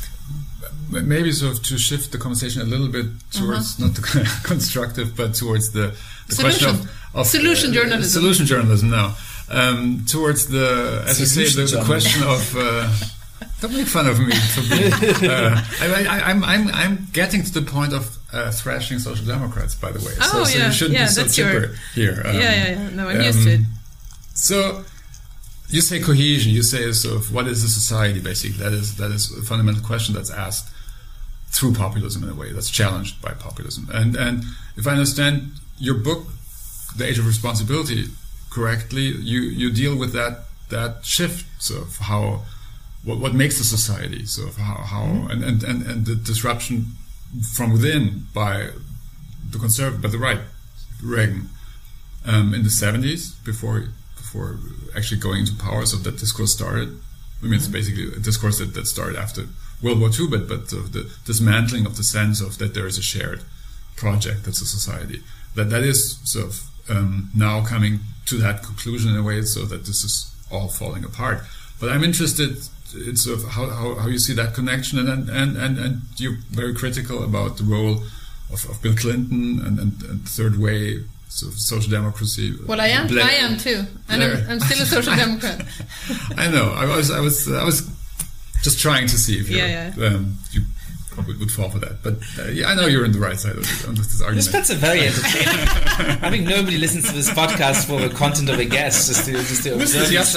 Maybe sort of to shift the conversation a little bit towards, uh-huh. not the constructive, but towards the, the question of, of solution uh, journalism. Solution journalism now. Um, towards the, as solution you say, the, the question of. Uh, don't make fun of me for being. Uh, I, I, I'm, I'm, I'm getting to the point of uh, thrashing social democrats. By the way, oh so, so yeah, you shouldn't yeah, be so that's chipper your, here. Um, yeah, yeah, yeah. No, I'm um, used to it. So. You say cohesion. You say sort of what is a society? Basically, that is that is a fundamental question that's asked through populism in a way that's challenged by populism. And and if I understand your book, The Age of Responsibility, correctly, you, you deal with that that shift, so of how what what makes a society, so of how, how mm-hmm. and, and, and, and the disruption from within by the conservative, by the right, Reagan, um, in the seventies before. For actually going into power, so that discourse started. I mean, it's basically a discourse that, that started after World War Two, but but uh, the dismantling of the sense of that there is a shared project that's a society. That that is sort of um, now coming to that conclusion in a way, so that this is all falling apart. But I'm interested in sort of how, how, how you see that connection, and and, and, and you're very critical about the role of, of Bill Clinton and, and, and Third Way. So social democracy. Well, I am. Blair. I am too, and I'm, I'm still a social democrat. I know. I was. I was. I was just trying to see if yeah, yeah. Um, you would, would fall for that. But uh, yeah, I know you're on the right side of this, of this argument. This part's a very entertaining. I think nobody listens to this podcast for the content of a guest, just to just to observe yes,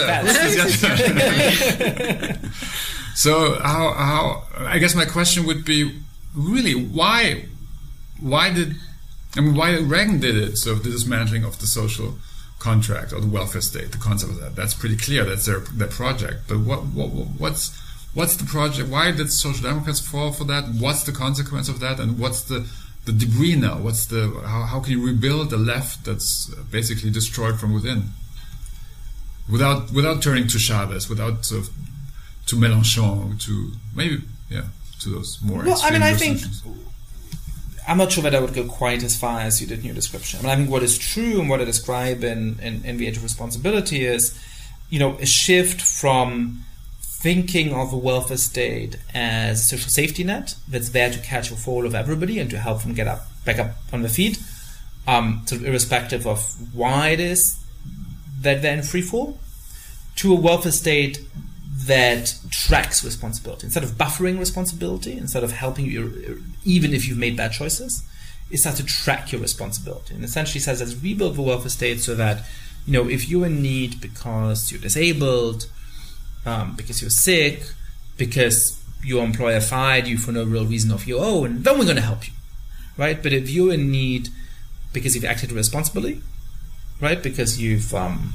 yes, So how how I guess my question would be really why why did. I mean, why Reagan did it, so the dismantling of the social contract or the welfare state, the concept of that, that's pretty clear. That's their their project. But what, what what's what's the project? Why did social democrats fall for that? What's the consequence of that? And what's the, the debris now? What's the how, how can you rebuild the left that's basically destroyed from within? Without without turning to Chavez, without sort of, to Mélenchon, to maybe yeah, to those more. Well, I mean, I think. Solutions. I'm not sure that I would go quite as far as you did in your description. I mean, I think what is true and what I describe in, in, in The Age of Responsibility is, you know, a shift from thinking of a welfare state as a social safety net that's there to catch the fall of everybody and to help them get up back up on their feet, um, sort of irrespective of why it is that they're in free fall, to a welfare state that tracks responsibility. Instead of buffering responsibility, instead of helping you, even if you've made bad choices, it starts to track your responsibility. And essentially says, let's rebuild the welfare state so that, you know, if you're in need because you're disabled, um, because you're sick, because your employer fired you for no real reason of your own, then we're going to help you, right? But if you're in need because you've acted irresponsibly, right, because you've um,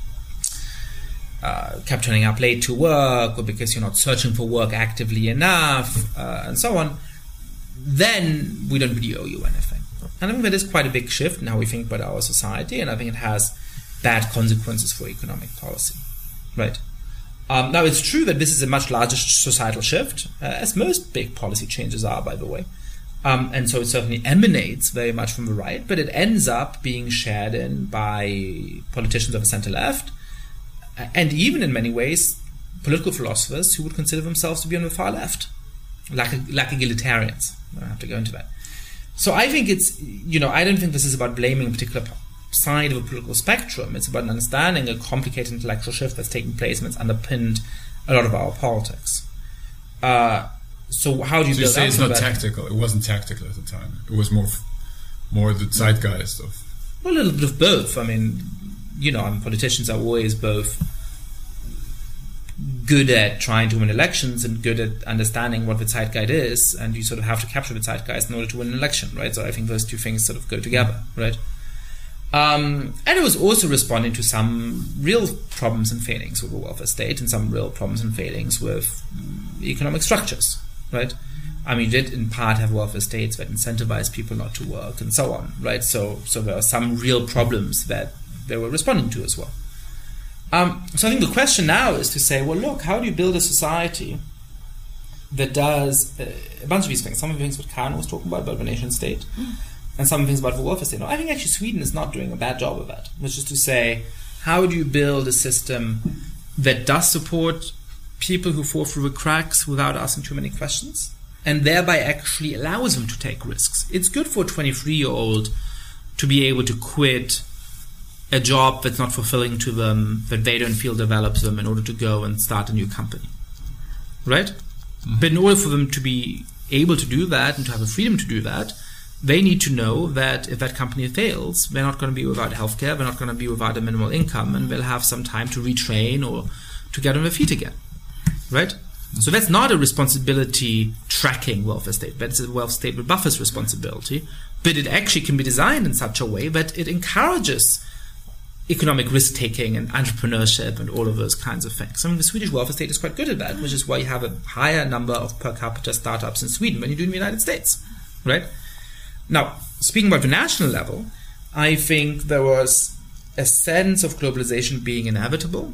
uh, kept turning up late to work, or because you're not searching for work actively enough, uh, and so on, then we don't really owe you anything. And I think that is quite a big shift in how we think about our society, and I think it has bad consequences for economic policy, right? Um, now, it's true that this is a much larger societal shift, uh, as most big policy changes are, by the way. Um, and so it certainly emanates very much from the right, but it ends up being shared in by politicians of the center-left, and even in many ways, political philosophers who would consider themselves to be on the far left, like, like egalitarians. I don't have to go into that. So I think it's, you know, I don't think this is about blaming a particular side of a political spectrum. It's about understanding a complicated intellectual shift that's taken place and it's underpinned a lot of our politics. Uh, so how do you so build you say up it's from not that? tactical? It wasn't tactical at the time. It was more, more the zeitgeist of. Well, a little bit of both. I mean, you know, I mean, politicians are always both good at trying to win elections and good at understanding what the zeitgeist is, and you sort of have to capture the zeitgeist in order to win an election, right? So I think those two things sort of go together, right? Um, and it was also responding to some real problems and failings with the welfare state and some real problems and failings with economic structures, right? I mean, you did in part have welfare states that incentivize people not to work and so on, right? So, so there are some real problems that they were responding to as well. Um, so I think the question now is to say, well, look, how do you build a society that does uh, a bunch of these things? Some of the things that Karen was talking about, about the nation state, mm. and some things about the welfare state. No, I think actually Sweden is not doing a bad job of that, which is to say, how do you build a system that does support people who fall through the cracks without asking too many questions, and thereby actually allows them to take risks? It's good for a twenty-three-year-old to be able to quit a job that's not fulfilling to them, that they don't feel develops them, in order to go and start a new company, right? Mm-hmm. But in order for them to be able to do that and to have the freedom to do that, they need to know that if that company fails, they're not going to be without healthcare, they're not going to be without a minimal income, and they'll have some time to retrain or to get on their feet again, right? Mm-hmm. So that's not a responsibility tracking welfare state. That's a welfare state with buffers responsibility, but it actually can be designed in such a way that it encourages economic risk-taking and entrepreneurship and all of those kinds of things. I mean, the Swedish welfare state is quite good at that, which is why you have a higher number of per capita startups in Sweden than you do in the United States, right? Now, speaking about the national level, I think there was a sense of globalization being inevitable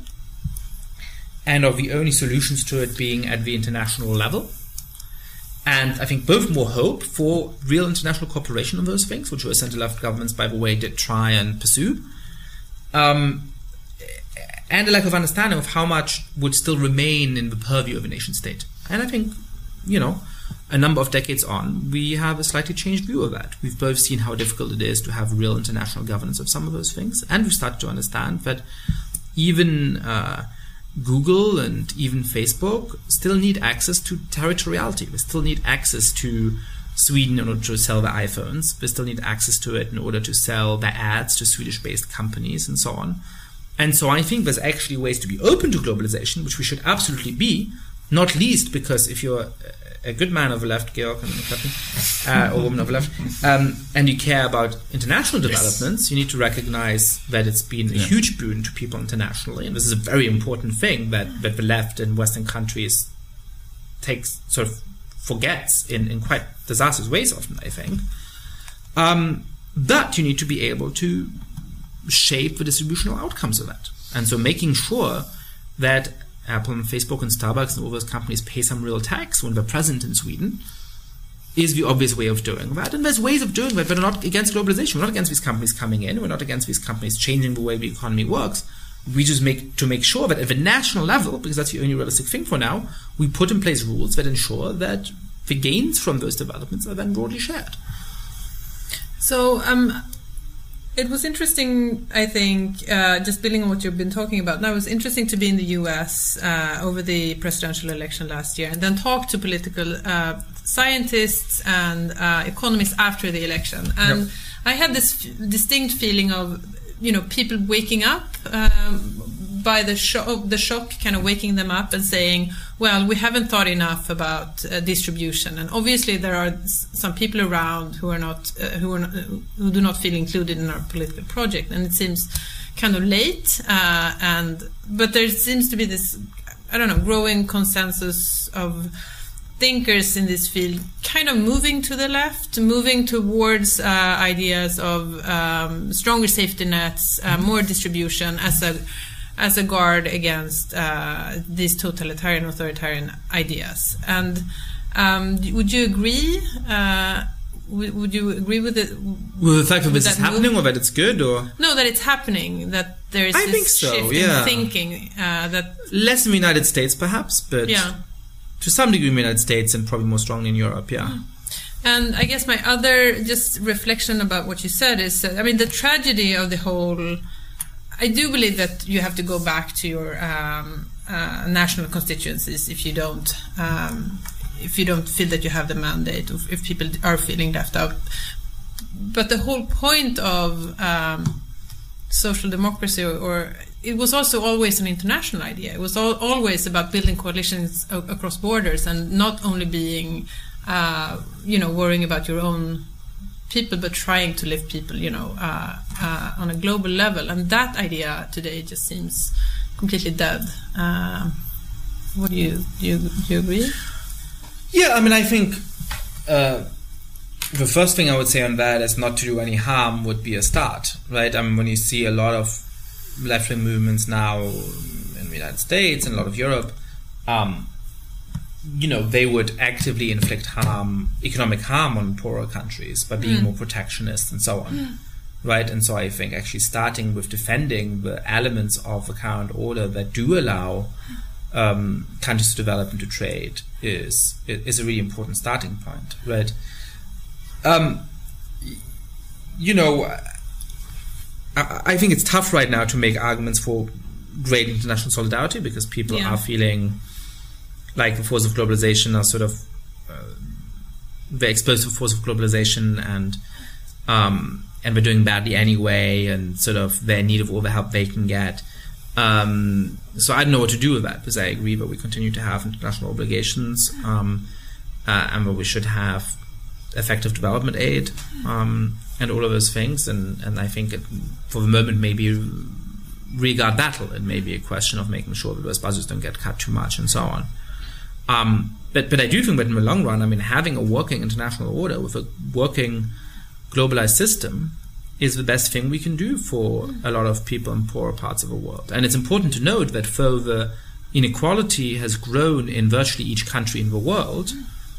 and of the only solutions to it being at the international level. And I think both more hope for real international cooperation on those things, which US center-left governments, by the way, did try and pursue, Um, and a lack of understanding of how much would still remain in the purview of a nation state. And I think, you know, a number of decades on, we have a slightly changed view of that. We've both seen how difficult it is to have real international governance of some of those things, and we've started to understand that even uh, Google and even Facebook still need access to territoriality. They still need access to Sweden in order to sell their iPhones. They still need access to it in order to sell their ads to Swedish-based companies and so on. And so I think there's actually ways to be open to globalization, which we should absolutely be, not least because if you're a good man of the left, Georg, uh, or woman of the left, um, and you care about international developments, yes. you need to recognize that it's been a yeah. huge boon to people internationally. And this is a very important thing that, that the left in Western countries takes sort of forgets in, in quite disastrous ways often, I think. Um, but you need to be able to shape the distributional outcomes of that. And so making sure that Apple and Facebook and Starbucks and all those companies pay some real tax when they're present in Sweden is the obvious way of doing that. And there's ways of doing that, but we're not against globalization. We're not against these companies coming in. We're not against these companies changing the way the economy works. We just make to make sure that at the national level, because that's the only realistic thing for now, we put in place rules that ensure that the gains from those developments are then broadly shared. So um, it was interesting, I think, uh, just building on what you've been talking about. Now, it was interesting to be in the U S uh, over the presidential election last year and then talk to political uh, scientists and uh, economists after the election. And yep. I had this f- distinct feeling of, you know, people waking up, um, by the shock, the shock kind of waking them up and saying, well, we haven't thought enough about uh, distribution, and obviously there are s- some people around who are not, uh, who are not, who do not feel included in our political project, and it seems kind of late. Uh, and but there seems to be this, I don't know, growing consensus of thinkers in this field kind of moving to the left, moving towards uh, ideas of um, stronger safety nets, uh, more distribution as a as a guard against uh, these totalitarian, authoritarian ideas. And um, would you agree? Uh, would, would you agree with it? With the fact that with this is that happening, move? or that it's good, or No, that it's happening. That there is I this think so, shift yeah. in thinking. Uh, that less in the United States, perhaps, but yeah. to some degree in the United States and probably more strongly in Europe. Yeah. Mm. And I guess my other just reflection about what you said is, uh, I mean, the tragedy of the whole. I do believe that you have to go back to your um, uh, national constituencies if you don't, um, if you don't feel that you have the mandate, or if people are feeling left out. But the whole point of um, social democracy, or, or it was also always an international idea. It was all, always about building coalitions o- across borders, and not only being, uh, you know, worrying about your own people, but trying to lift people, you know, uh, uh, on a global level. And that idea today just seems completely dead. Uh, what do you do? You, do you agree? Yeah, I mean, I think uh, the first thing I would say on that is not to do any harm would be a start, right? I mean, when you see a lot of left-wing movements now in the United States and a lot of Europe, um, you know, they would actively inflict harm, economic harm on poorer countries by being Mm. more protectionist and so on, Mm. right? And so I think actually starting with defending the elements of the current order that do allow um, countries to develop and to trade is is a really important starting point, right? Um, you know, I, I think it's tough right now to make arguments for great international solidarity because people Yeah. are feeling like the force of globalization are sort of uh, they're exposed to the force of globalization, and um, and they're doing badly anyway, and sort of they're in need of all the help they can get. Um, so I don't know what to do with that, because I agree that we continue to have international obligations, um, uh, and that we should have effective development aid, um, and all of those things. And, and I think it, for the moment, maybe regard battle. It may be a question of making sure that those budgets don't get cut too much and so on. Um, but but I do think that in the long run, I mean, having a working international order with a working globalized system is the best thing we can do for a lot of people in poorer parts of the world. And it's important to note that though the inequality has grown in virtually each country in the world,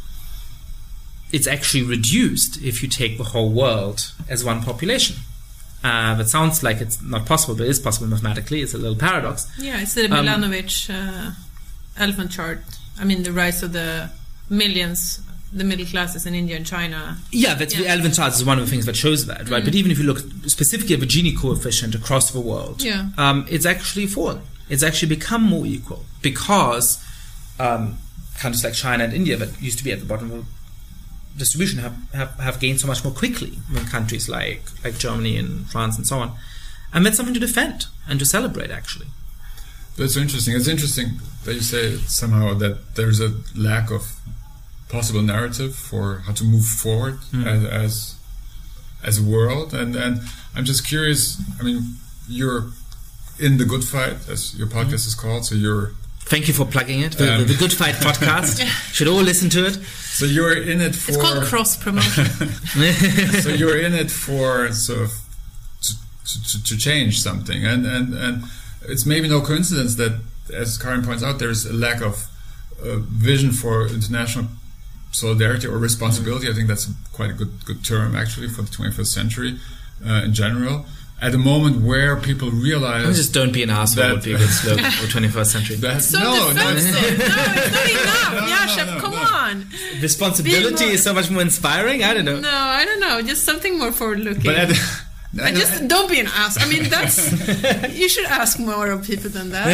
it's actually reduced if you take the whole world as one population. Uh, that sounds like it's not possible, but it is possible mathematically. It's a little paradox. Yeah, it's the Um, Milanovic uh, elephant chart. I mean, the rise of the millions, the middle classes in India and China. Yeah, that's the Yeah. elephant chart is one of the things that shows that, right? Mm. But even if you look specifically at the Gini coefficient across the world, Yeah. um, it's actually fallen. It's actually become more equal because um, countries like China and India that used to be at the bottom of the distribution have, have, have gained so much more quickly than countries like, like Germany and France and so on. And that's something to defend and to celebrate, actually. That's interesting. It's interesting that you say somehow that there's a lack of possible narrative for how to move forward Mm. as, as as a world, and and I'm just curious. I mean, you're in the Good Fight, as your podcast Mm. is called, so you're Thank you for plugging it. The, Um, the, the Good Fight podcast. Should all listen to it. Uh, so you're in it for It's called cross promotion. so you're in it for sort of to, to, to change something, and, and and it's maybe no coincidence that, as Karin points out, there's a lack of uh, vision for international solidarity or responsibility. I think that's quite a good good term actually for the twenty-first century uh, in general. At a moment where people realize Just don't be an asshole That- would be a good slogan for twenty-first century. that So no, no, defensive. No, it's not enough. No, no, Yasha, no, come no. on. Responsibility Be more- is so much more inspiring. I don't know. No, I don't know. Just something more forward-looking. but at, I just don't be an ass. I mean, that's you should ask more of people than that.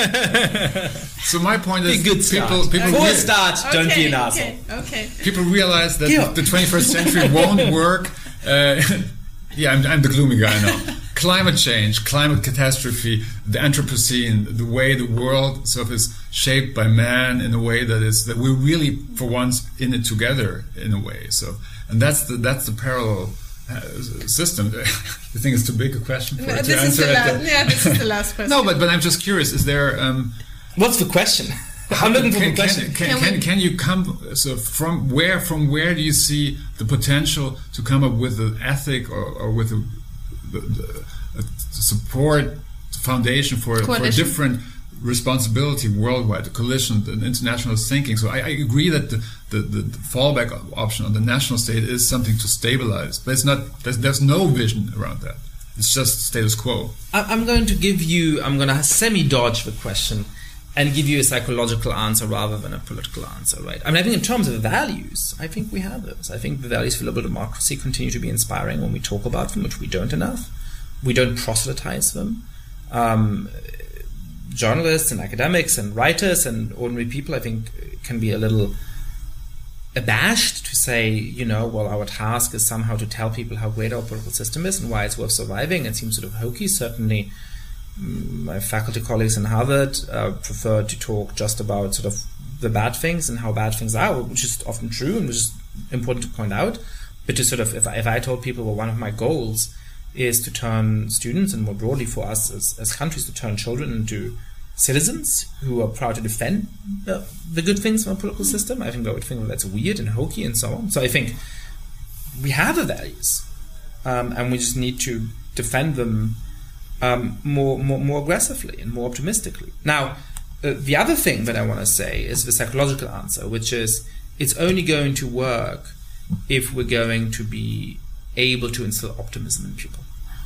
so my point Be is a good start. people people For a rea- start, don't be an okay, asshole. okay, okay. people realize that Yeah. the twenty-first century won't work. Uh, yeah, I'm, I'm the gloomy guy now. climate change, climate catastrophe, the Anthropocene, the way the world sort of is shaped by man in a way that is that we're really for once in it together in a way. So, and that's the that's the parallel uh, system. You think it's too big a question for No, to this is answer? the at la- the- yeah, this is the last question. No, but but I'm just curious. Is there? Um, What's the question? I'm looking for can, the question. Can, Can can, we- can, can you come so from where from where do you see the potential to come up with an ethic or, or with a, the, the, a support foundation for, for a Coalition. different responsibility worldwide, the coalition, the international thinking? So I, I agree that the, the, the, the fallback option on the national state is something to stabilize, but it's not. There's, there's no vision around that. It's just status quo. I- I'm going to give you, I'm going to semi-dodge the question and give you a psychological answer rather than a political answer, right? I mean, I think in terms of values, I think we have those. I think the values for liberal democracy continue to be inspiring when we talk about them, which we don't enough. We don't proselytize them. Um, journalists and academics and writers and ordinary people, I think, can be a little abashed to say, you know, well, our task is somehow to tell people how great our political system is and why it's worth surviving. It seems sort of hokey. Certainly, my faculty colleagues in Harvard uh, prefer to talk just about sort of the bad things and how bad things are, which is often true and which is important to point out. But to sort of, if I, if I told people, well, one of my goals is to turn students, and more broadly for us as, as countries, to turn children into citizens who are proud to defend uh, the good things of our political system, I think they would think well, that's weird and hokey and so on. So I think we have the values, um, and we just need to defend them um, more, more, more aggressively and more optimistically. Now, uh, the other thing that I want to say is the psychological answer, which is it's only going to work if we're going to be able to instill optimism in people.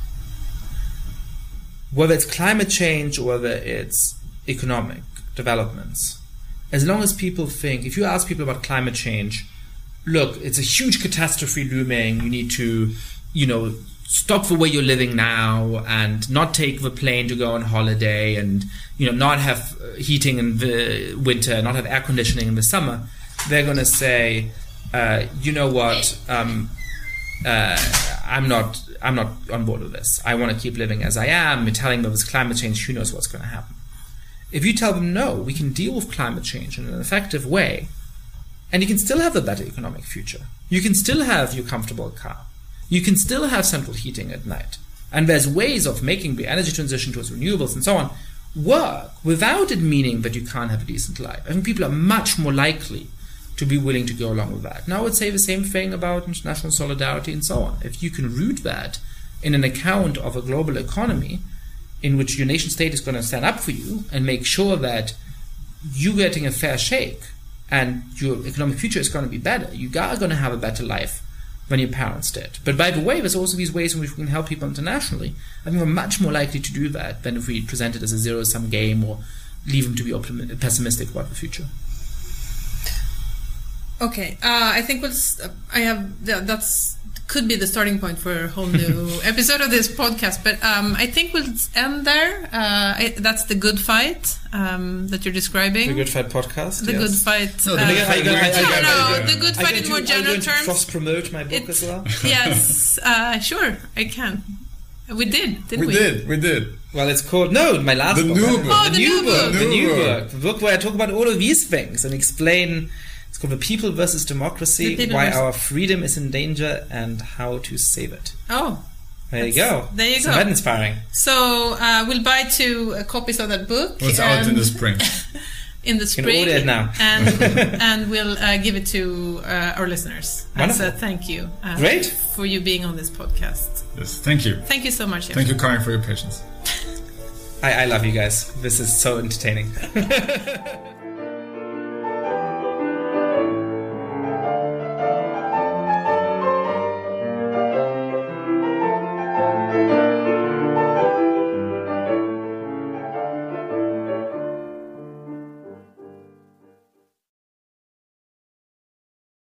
Whether it's climate change or whether it's economic developments, as long as people think, if you ask people about climate change, look, it's a huge catastrophe looming, you need to, you know, stop the way you're living now and not take the plane to go on holiday and, you know, not have heating in the winter, not have air conditioning in the summer, they're going to say, uh, you know what, um, uh, I'm not I'm not on board with this. I want to keep living as I am. We're telling them with climate change, who knows what's going to happen. If you tell them, no, we can deal with climate change in an effective way, and you can still have a better economic future. You can still have your comfortable car. You can still have central heating at night. And there's ways of making the energy transition towards renewables and so on work without it meaning that you can't have a decent life. I think people are much more likely to be willing to go along with that. Now I would say the same thing about international solidarity and so on. If you can root that in an account of a global economy in which your nation state is going to stand up for you and make sure that you're getting a fair shake and your economic future is going to be better, you are going to have a better life than your parents did. But by the way, there's also these ways in which we can help people internationally. I think we're much more likely to do that than if we present it as a zero-sum game or leave them to be optimi- pessimistic about the future. Okay, uh, I think we'll. Uh, I have that, that's could be the starting point for a whole new episode of this podcast. But um, I think we'll end there. Uh, I, that's the good fight um, that you're describing. The Good Fight podcast. The yes. Good Fight. No, the uh, Good Fight no, weird no, together. no, the Good Are Fight you in more going to- are you general going to terms. cross-promote my book It- as well? Yes, uh, sure, I can. We did, didn't we? We did, we did. Well, it's called no, my last The book. new The book. Oh, the new book. The The new new book. The book where I talk about all of these things and explain. It's called The People versus The Democracy: People Why versus- Our Freedom is in Danger and How to Save It. Oh, There you That's- go. there you Isn't go. that inspiring? so uh, we'll buy two uh, copies of that book. What's out in and- the spring? in the can spring, order it now. and and we'll uh, give it to uh, our listeners as Wonderful. a thank you. Uh, Great. for you being on this podcast. Yes, thank you. Thank you so much. Thank you, Karin, for your patience. I, I love you guys. This is so entertaining.